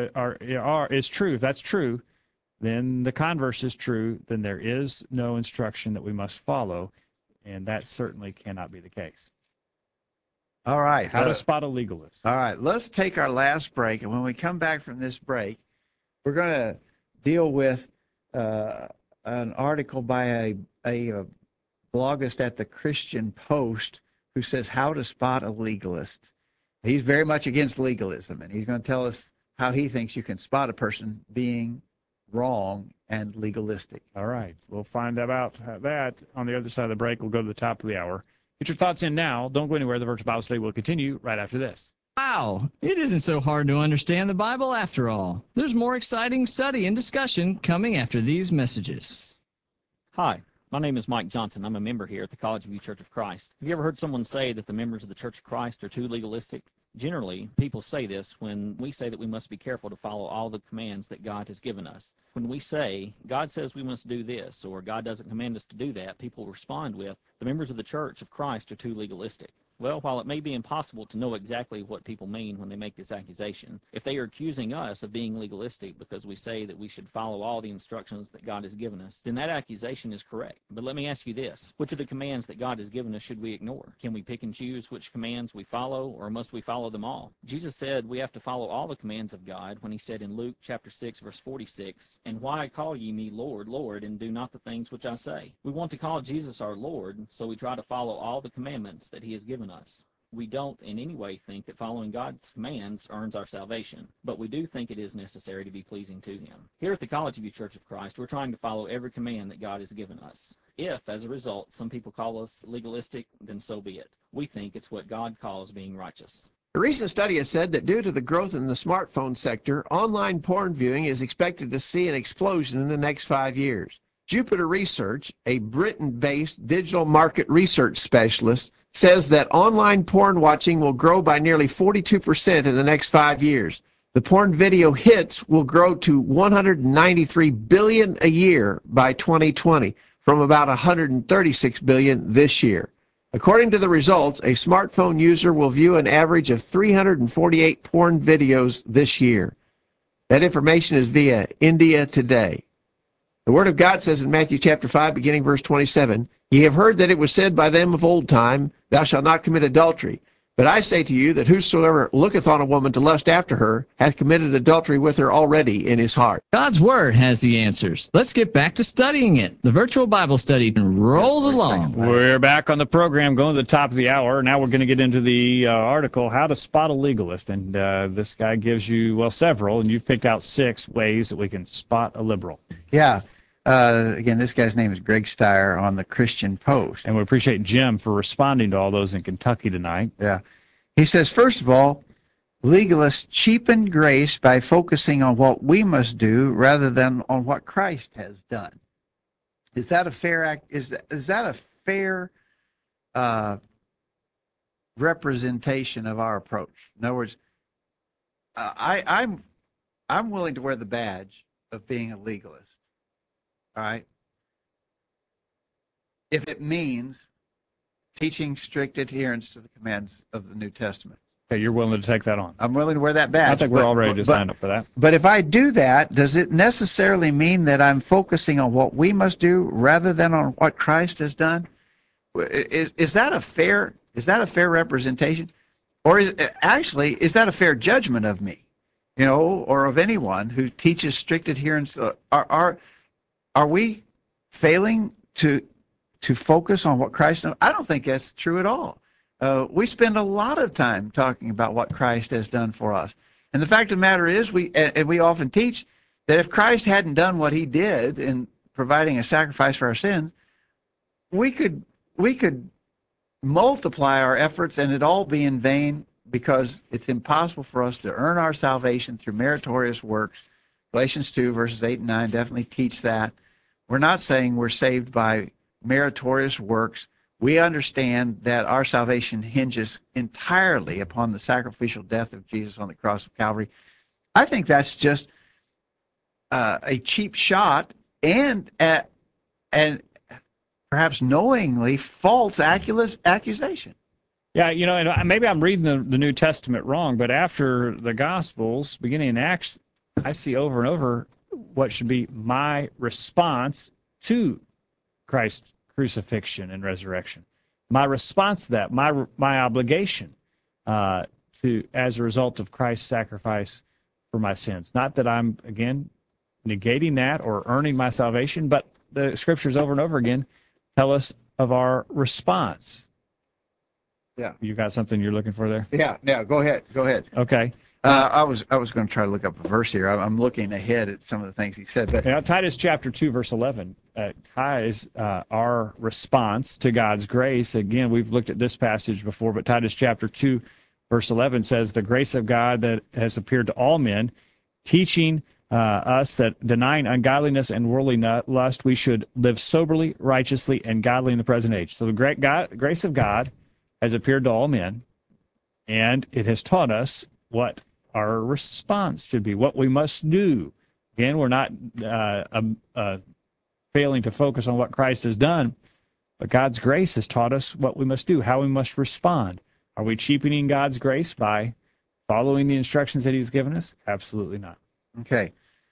is true, if that's true, then the converse is true, then there is no instruction that we must follow, and that certainly cannot be the case. All right. How to spot a legalist. All right, let's take our last break, and when we come back from this break, we're going to deal with an article by a bloggist at the Christian Post who says how to spot a legalist. He's very much against legalism, and he's going to tell us how he thinks you can spot a person being wrong and legalistic. All right. We'll find out that on the other side of the break. We'll go to the top of the hour. Get your thoughts in now. Don't go anywhere. The Virtual Bible Study will continue right after this. Wow, it isn't so hard to understand the Bible after all. There's more exciting study and discussion coming after these messages. Hi, my name is Mike Johnson. I'm a member here at the College View Church of Christ. Have you ever heard someone say that the members of the Church of Christ are too legalistic? Generally, people say this when we say that we must be careful to follow all the commands that God has given us. When we say, God says we must do this, or God doesn't command us to do that, people respond with, the members of the Church of Christ are too legalistic. Well, while it may be impossible to know exactly what people mean when they make this accusation, if they are accusing us of being legalistic because we say that we should follow all the instructions that God has given us, then that accusation is correct. But let me ask you this. Which of the commands that God has given us should we ignore? Can we pick and choose which commands we follow, or must we follow them all? Jesus said we have to follow all the commands of God when he said in Luke chapter 6, verse 46, "And why call ye me Lord, Lord, and do not the things which I say?" We want to call Jesus our Lord, so we try to follow all the commandments that he has given us. We don't in any way think that following God's commands earns our salvation, but we do think it is necessary to be pleasing to him. Here at the College View Church of Christ, we're trying to follow every command that God has given us. If, as a result, some people call us legalistic, then so be it. We think it's what God calls being righteous. A recent study has said that due to the growth in the smartphone sector, online porn viewing is expected to see an explosion in the next 5 years. Jupiter Research, a Britain-based digital market research specialist, says that online porn watching will grow by nearly 42% in the next 5 years. The porn video hits will grow to 193 billion a year by 2020, from about 136 billion this year. According to the results, a smartphone user will view an average of 348 porn videos this year. That information is via India Today. The Word of God says in Matthew chapter 5, beginning verse 27, "Ye have heard that it was said by them of old time, Thou shalt not commit adultery. But I say to you that whosoever looketh on a woman to lust after her hath committed adultery with her already in his heart." God's Word has the answers. Let's get back to studying it. The virtual Bible study rolls along. We're back on the program, going to the top of the hour. Now we're going to get into the article, How to Spot a Legalist. And this guy gives you, well, several, and you've picked out 6 ways that we can spot a liberal. Yeah. Again, this guy's name is Greg Steyer on the Christian Post. And we appreciate Jim for responding to all those in Kentucky tonight. Yeah. He says, first of all, legalists cheapen grace by focusing on what we must do rather than on what Christ has done. Is that a fair act? Is that a fair representation of our approach? In other words, I'm willing to wear the badge of being a legalist. All right. If it means teaching strict adherence to the commands of the New Testament. Okay, you're willing to take that on. I'm willing to wear that badge. I think we're all ready to sign up for that. But if I do that, does it necessarily mean that I'm focusing on what we must do rather than on what Christ has done? Is that a fair representation? Or is that a fair judgment of me? You know, or of anyone who teaches strict adherence? Are we failing to focus on what Christ done? I don't think that's true at all. We spend a lot of time talking about what Christ has done for us. And the fact of the matter is, we often teach that if Christ hadn't done what he did in providing a sacrifice for our sins, we could multiply our efforts and it'd all be in vain, because it's impossible for us to earn our salvation through meritorious works. Galatians 2, verses 8 and 9 definitely teach that. We're not saying we're saved by meritorious works. We understand that our salvation hinges entirely upon the sacrificial death of Jesus on the cross of Calvary. I think that's just a cheap shot and perhaps knowingly false accusation. Yeah, you know, and maybe I'm reading the New Testament wrong, but after the Gospels, beginning in Acts, I see over and over what should be my response to Christ's crucifixion and resurrection. My response to that, my obligation as a result of Christ's sacrifice for my sins. Not that I'm, again, negating that or earning my salvation, but the Scriptures over and over again tell us of our response. Yeah. You got something you're looking for there? Yeah, go ahead. Okay. I was going to try to look up a verse here. I'm looking ahead at some of the things he said. But Titus chapter 2, verse 11 ties our response to God's grace. Again, we've looked at this passage before, but Titus chapter 2, verse 11 says, "The grace of God that has appeared to all men, teaching us that denying ungodliness and worldly lust, we should live soberly, righteously, and godly in the present age." So the grace of God has appeared to all men, and it has taught us what our response should be, what we must do. Again, we're not failing to focus on what Christ has done, but God's grace has taught us what we must do, how we must respond. Are we cheapening God's grace by following the instructions that he's given us? Absolutely not. Okay.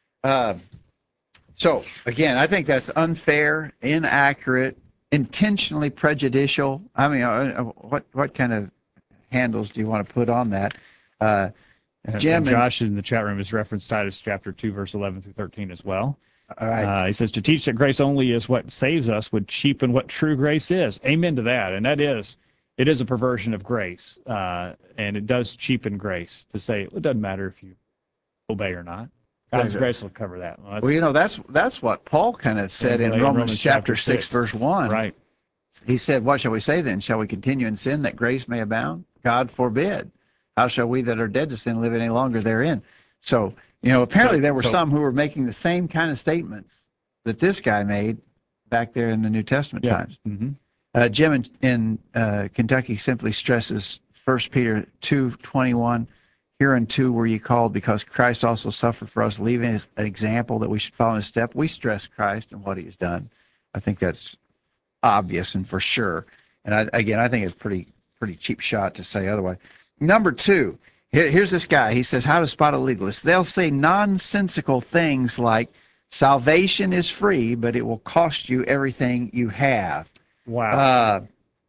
So, again, I think that's unfair, inaccurate, intentionally prejudicial. I mean, what kind of handles do you want to put on that? Jim, Josh in the chat room has referenced Titus chapter 2, verse 11 through 13 as well. All right. He says, to teach that grace only is what saves us would cheapen what true grace is. Amen to that. And it is a perversion of grace, and it does cheapen grace to say it doesn't matter if you obey or not. God's grace will cover that. Well, you know, that's what Paul kind of said in Romans chapter 6, verse 1. Right. He said, what shall we say then? Shall we continue in sin that grace may abound? God forbid. How shall we that are dead to sin live any longer therein? So, you know, apparently there were some who were making the same kind of statements that this guy made back there in the New Testament times. Mm-hmm. Jim in Kentucky simply stresses 1 Peter 2:21. Hereunto were ye called, because Christ also suffered for us, leaving us an example that we should follow his step. We stress Christ and what he has done. I think that's obvious and for sure. And I think it's pretty cheap shot to say otherwise. Number 2, here's this guy. He says, how to spot a legalist. They'll say nonsensical things like, salvation is free, but it will cost you everything you have. Wow.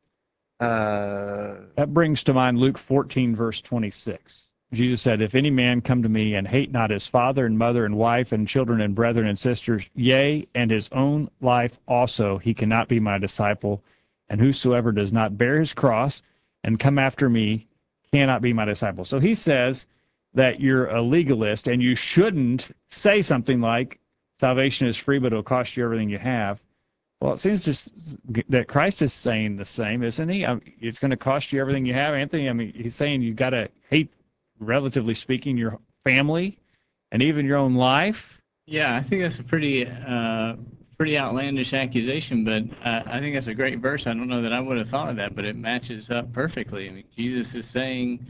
That brings to mind Luke 14, verse 26. Jesus said, if any man come to me and hate not his father and mother and wife and children and brethren and sisters, yea, and his own life also, he cannot be my disciple. And whosoever does not bear his cross and come after me cannot be my disciple. So he says that you're a legalist and you shouldn't say something like, salvation is free, but it'll cost you everything you have. Well, it seems just that Christ is saying the same, isn't he? It's going to cost you everything you have, Anthony. I mean, he's saying you've got to hate, relatively speaking, your family and even your own life. Yeah, I think that's a pretty outlandish accusation, but I think that's a great verse. I don't know that I would have thought of that, but it matches up perfectly. I mean, Jesus is saying,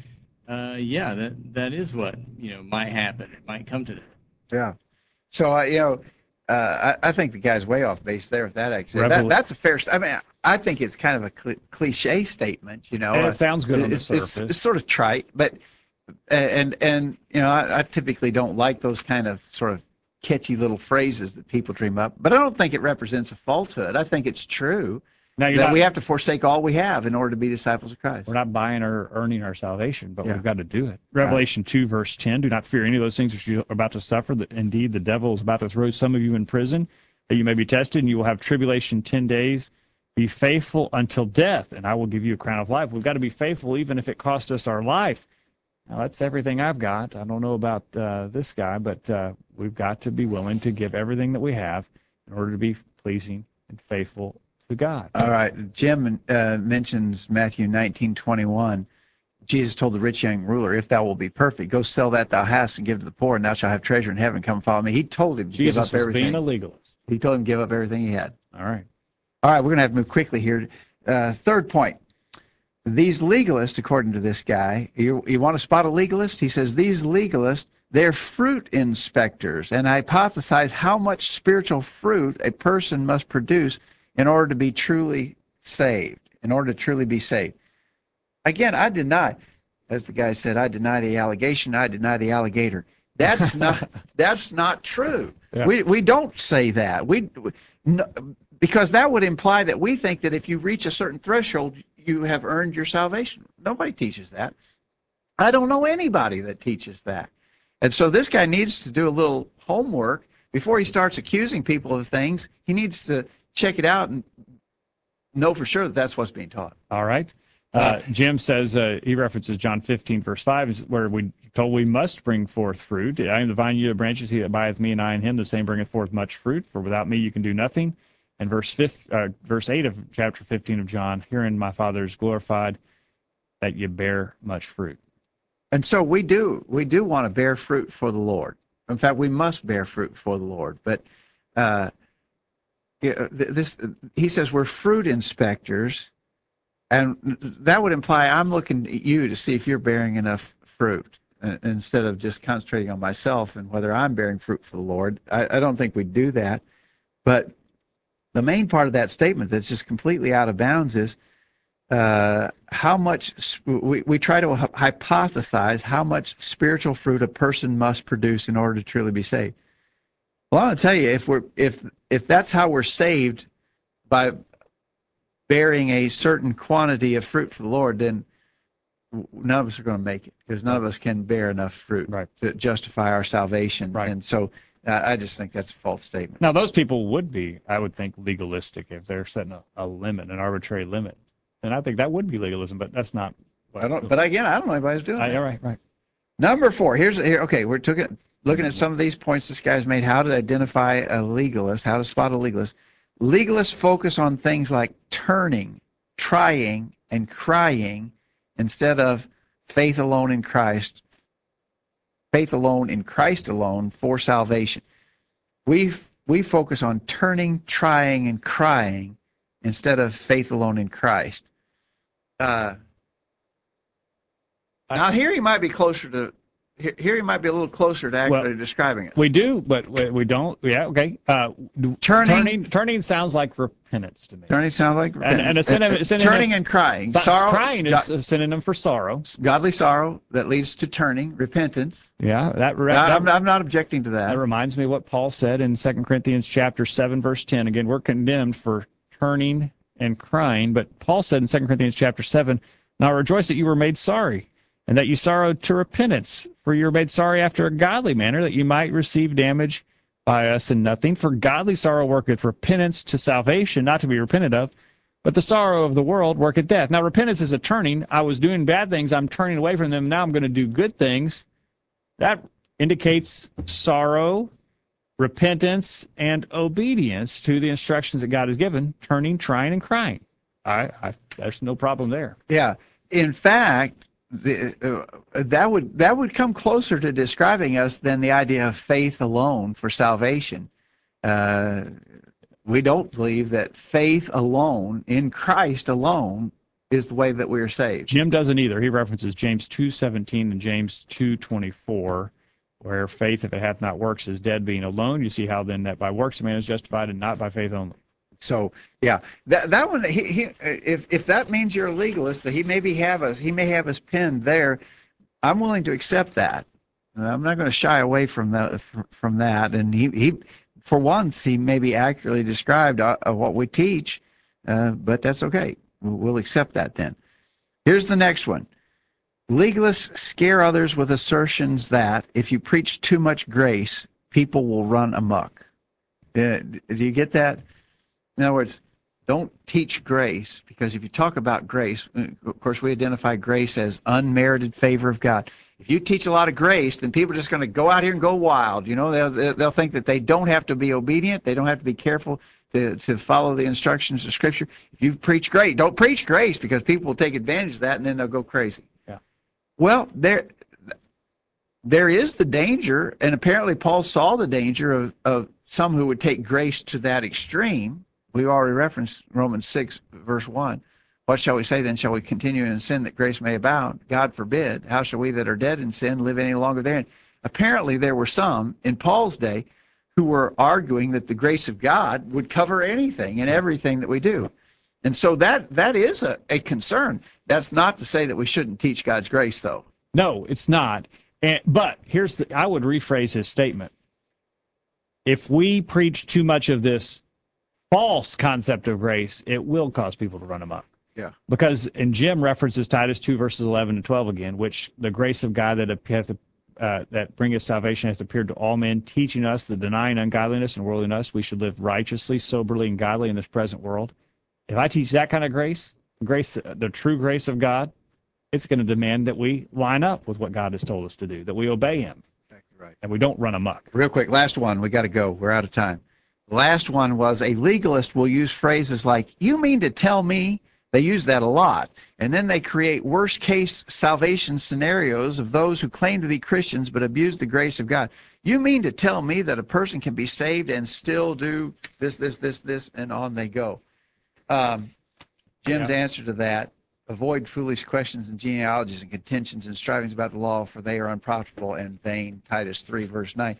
that is what might happen. It might come to that. Yeah. So I think the guy's way off base there with that. Actually, that's a fair. I mean, I think it's kind of a cliche statement. And it sounds good on the surface. It's sort of trite, but and I typically don't like those kind of sort of catchy little phrases that people dream up. But I don't think it represents a falsehood. I think it's true that we have to forsake all we have in order to be disciples of Christ. We're not buying or earning our salvation, but we've got to do it. Revelation 2, verse 10, do not fear any of those things which you are about to suffer. Indeed, the devil is about to throw some of you in prison, that you may be tested, and you will have tribulation 10 days. Be faithful until death, and I will give you a crown of life. We've got to be faithful even if it costs us our life. Now, that's everything I've got. I don't know about this guy, but we've got to be willing to give everything that we have in order to be pleasing and faithful to God. All right. Jim mentions Matthew 19:21. Jesus told the rich young ruler, if thou wilt be perfect, go sell that thou hast and give to the poor, and thou shalt have treasure in heaven. Come follow me. He told him to give up everything. Jesus was being a legalist. He told him to give up everything he had. All right. All right, we're going to have to move quickly here. Third point. These legalists, according to this guy, you want to spot a legalist? He says these legalists, they're fruit inspectors and hypothesize how much spiritual fruit a person must produce in order to be truly saved, in order to truly be saved. Again, I deny, as the guy said, I deny the allegation, I deny the alligator. That's not true. Yeah. We don't say that. Because that would imply that we think that if you reach a certain threshold, you have earned your salvation. Nobody teaches that. I don't know anybody that teaches that. And so this guy needs to do a little homework before he starts accusing people of things. He needs to check it out and know for sure that that's what's being taught. All right. Jim says, he references John 15, verse 5, where we told we must bring forth fruit. I am the vine, you the branches. He that abideth me, and I in him, the same bringeth forth much fruit. For without me you can do nothing. And verse 8 of chapter 15 of John, herein my Father is glorified, that you bear much fruit. And so we do want to bear fruit for the Lord. In fact, we must bear fruit for the Lord. But he says we're fruit inspectors, and that would imply I'm looking at you to see if you're bearing enough fruit instead of just concentrating on myself and whether I'm bearing fruit for the Lord. I don't think we do that. But the main part of that statement that's just completely out of bounds is how much we try to hypothesize how much spiritual fruit a person must produce in order to truly be saved. Well, I want to tell you, if that's how we're saved, by bearing a certain quantity of fruit for the Lord, then none of us are going to make it, because none of us can bear enough fruit to justify our salvation. Right. And so I just think that's a false statement. Now, those people would be, I would think, legalistic if they're setting a limit, an arbitrary limit. And I think that would be legalism, but that's not. But again, I don't know anybody's doing that. Right. Number 4. Okay, we're looking at some of these points this guy's made. How to identify a legalist, how to spot a legalist. Legalists focus on things like turning, trying, and crying instead of faith alone in Christ. Faith alone in Christ alone for salvation. We we focus on turning, trying, and crying instead of faith alone in Christ. Now here he might be closer to. Here he might be a little closer to actually describing it. We do, but we don't. Yeah, okay. Turning sounds like repentance to me. Turning sounds like repentance. And a synonym, turning and crying. Sorrow, crying is a synonym for sorrow. Godly sorrow that leads to turning, repentance. Yeah, I'm not objecting to that. That reminds me of what Paul said in 2 Corinthians chapter 7, verse 10. Again, we're condemned for turning and crying, but Paul said in 2 Corinthians chapter 7, "Now rejoice that you were made sorry, and that you sorrowed to repentance, for you were made sorry after a godly manner, that you might receive damage by us in nothing. For godly sorrow worketh repentance to salvation, not to be repented of, but the sorrow of the world worketh death." Now, repentance is a turning. I was doing bad things. I'm turning away from them. Now I'm going to do good things. That indicates sorrow, repentance, and obedience to the instructions that God has given, turning, trying, and crying. There's no problem there. Yeah. In fact, that would come closer to describing us than the idea of faith alone for salvation. We don't believe that faith alone in Christ alone is the way that we are saved. Jim doesn't either. He references James 2:17 and James 2:24, where faith, if it hath not works, is dead, being alone. You see how then that by works a man is justified and not by faith only. So yeah, that one. If that means you're a legalist, that he may have us pinned there. I'm willing to accept that. I'm not going to shy away from that. And he for once, he maybe accurately described what we teach, but that's okay. We'll accept that then. Here's the next one. Legalists scare others with assertions that if you preach too much grace, people will run amok. Do you get that? In other words, don't teach grace, because if you talk about grace, of course, we identify grace as unmerited favor of God. If you teach a lot of grace, then people are just going to go out here and go wild. You know, they'll think that they don't have to be obedient. They don't have to be careful to follow the instructions of Scripture. If you preach grace, don't preach grace, because people will take advantage of that, and then they'll go crazy. Yeah. Well, there is the danger, and apparently Paul saw the danger of some who would take grace to that extreme. We already referenced Romans 6, verse 1. What shall we say then? Shall we continue in sin that grace may abound? God forbid. How shall we that are dead in sin live any longer therein? Apparently there were some in Paul's day who were arguing that the grace of God would cover anything and everything that we do. And so that is a concern. That's not to say that we shouldn't teach God's grace, though. No, it's not. But I would rephrase his statement. If we preach too much of this false concept of grace, it will cause people to run amok. Yeah. Because, and Jim references Titus 2, verses 11 and 12 again, which the grace of God that bringeth salvation hath appeared to all men, teaching us that denying ungodliness and worldliness, we should live righteously, soberly, and godly in this present world. If I teach that kind of grace, the true grace of God, it's going to demand that we line up with what God has told us to do, that we obey Him. Exactly right. And we don't run amok. Real quick, last one. We got to go. We're out of time. The last one was a legalist will use phrases like, "You mean to tell me?" They use that a lot. And then they create worst-case salvation scenarios of those who claim to be Christians but abuse the grace of God. You mean to tell me that a person can be saved and still do this, and on they go? Jim's answer to that: avoid foolish questions and genealogies and contentions and strivings about the law, for they are unprofitable and vain. Titus 3, verse 9.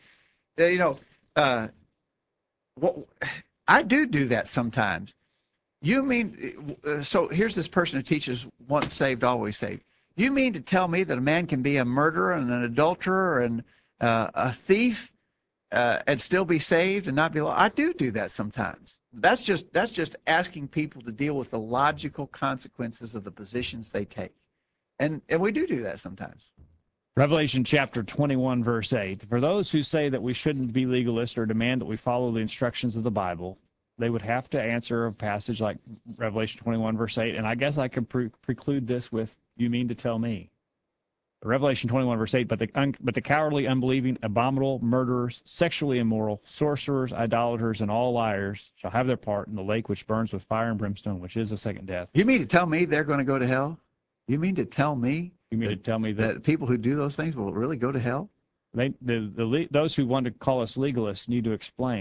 I do that sometimes. You mean, so here's this person who teaches once saved, always saved. You mean to tell me that a man can be a murderer and an adulterer and a thief and still be saved and not be lost? I do that sometimes. That's just asking people to deal with the logical consequences of the positions they take. And we do that sometimes. Revelation chapter 21, verse 8. For those who say that we shouldn't be legalists or demand that we follow the instructions of the Bible, they would have to answer a passage like Revelation 21, verse 8. And I guess I could preclude this with, you mean to tell me. Revelation 21, verse 8, but the cowardly, unbelieving, abominable, murderers, sexually immoral, sorcerers, idolaters, and all liars shall have their part in the lake which burns with fire and brimstone, which is the second death. You mean to tell me they're going to go to hell? You mean to tell me? You mean to tell me that people who do those things will really go to hell? Those who want to call us legalists need to explain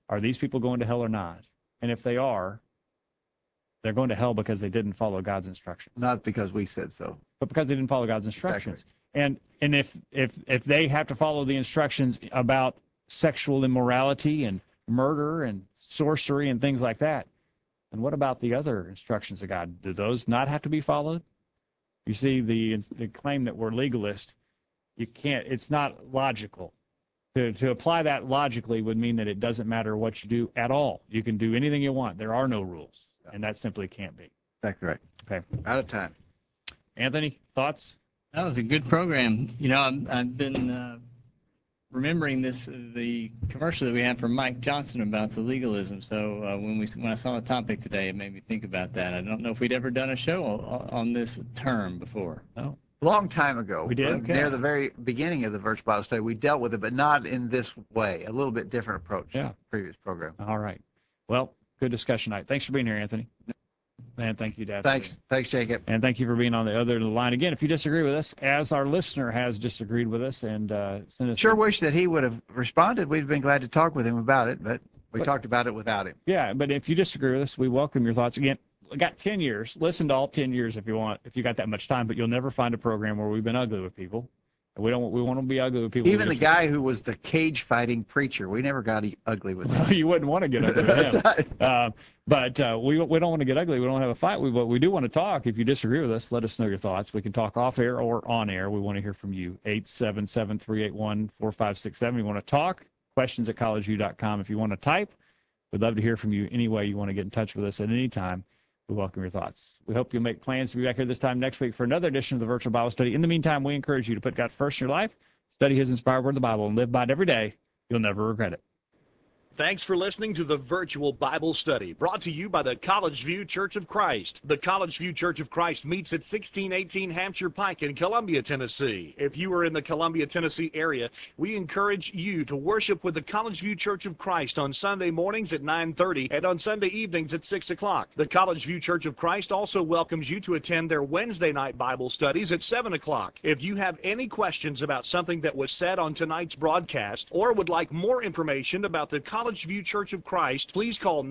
Are these people going to hell or not? And if they are, they're going to hell because they didn't follow God's instructions. Not because we said so. But because they didn't follow God's instructions. Exactly. And if they have to follow the instructions about sexual immorality and murder and sorcery and things like that, then what about the other instructions of God? Do those not have to be followed? You see, the claim that we're legalist, you can't. It's not logical. To apply that logically would mean that it doesn't matter what you do at all. You can do anything you want. There are no rules, and that simply can't be. That's correct. Okay. Out of time. Anthony, thoughts? That was a good program. You know, I've been remembering the commercial that we had from Mike Johnson about the legalism. So when I saw the topic today, it made me think about that. I don't know if we'd ever done a show on this term before. No. Long time ago. We did? Okay. Near the very beginning of the Virtual Bible Study, we dealt with it, but not in this way. A little bit different approach. Yeah. Previous program. All right. Well, good discussion tonight. Thanks for being here, Anthony. And thank you, Dad. Thanks, Jacob. And thank you for being on the other end of the line. Again, if you disagree with us, as our listener has disagreed with us, and send us. Sure wish that he would have responded. We'd been glad to talk with him about it, but we talked about it without him. Yeah, but if you disagree with us, we welcome your thoughts. Again, we got 10 years. Listen to all 10 years if you want, if you got that much time, but you'll never find a program where we've been ugly with people. We want to be ugly with people. Even the guy who was the cage fighting preacher, we never got ugly with him. Well, you wouldn't want to get ugly with him. Right. But we don't want to get ugly. We don't have a fight. But we do want to talk. If you disagree with us, let us know your thoughts. We can talk off air or on air. We want to hear from you. 877-381-4567. You want to talk? Questions at collegeview.com. If you want to type, we'd love to hear from you any way you want to get in touch with us at any time. We welcome your thoughts. We hope you'll make plans to be back here this time next week for another edition of the Virtual Bible Study. In the meantime, we encourage you to put God first in your life, study His inspired word of the Bible, and live by it every day. You'll never regret it. Thanks for listening to the Virtual Bible Study, brought to you by the College View Church of Christ. The College View Church of Christ meets at 1618 Hampshire Pike in Columbia, Tennessee. If you are in the Columbia, Tennessee area, we encourage you to worship with the College View Church of Christ on Sunday mornings at 9:30 and on Sunday evenings at 6 o'clock. The College View Church of Christ also welcomes you to attend their Wednesday night Bible studies at 7 o'clock. If you have any questions about something that was said on tonight's broadcast or would like more information about the College View Church of Christ, please call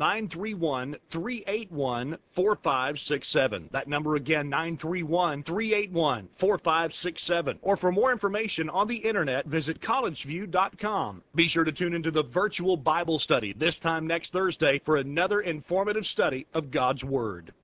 931-381-4567. That number again, 931-381-4567. Or for more information on the internet, visit collegeview.com. Be sure to tune into the Virtual Bible Study this time next Thursday for another informative study of God's Word.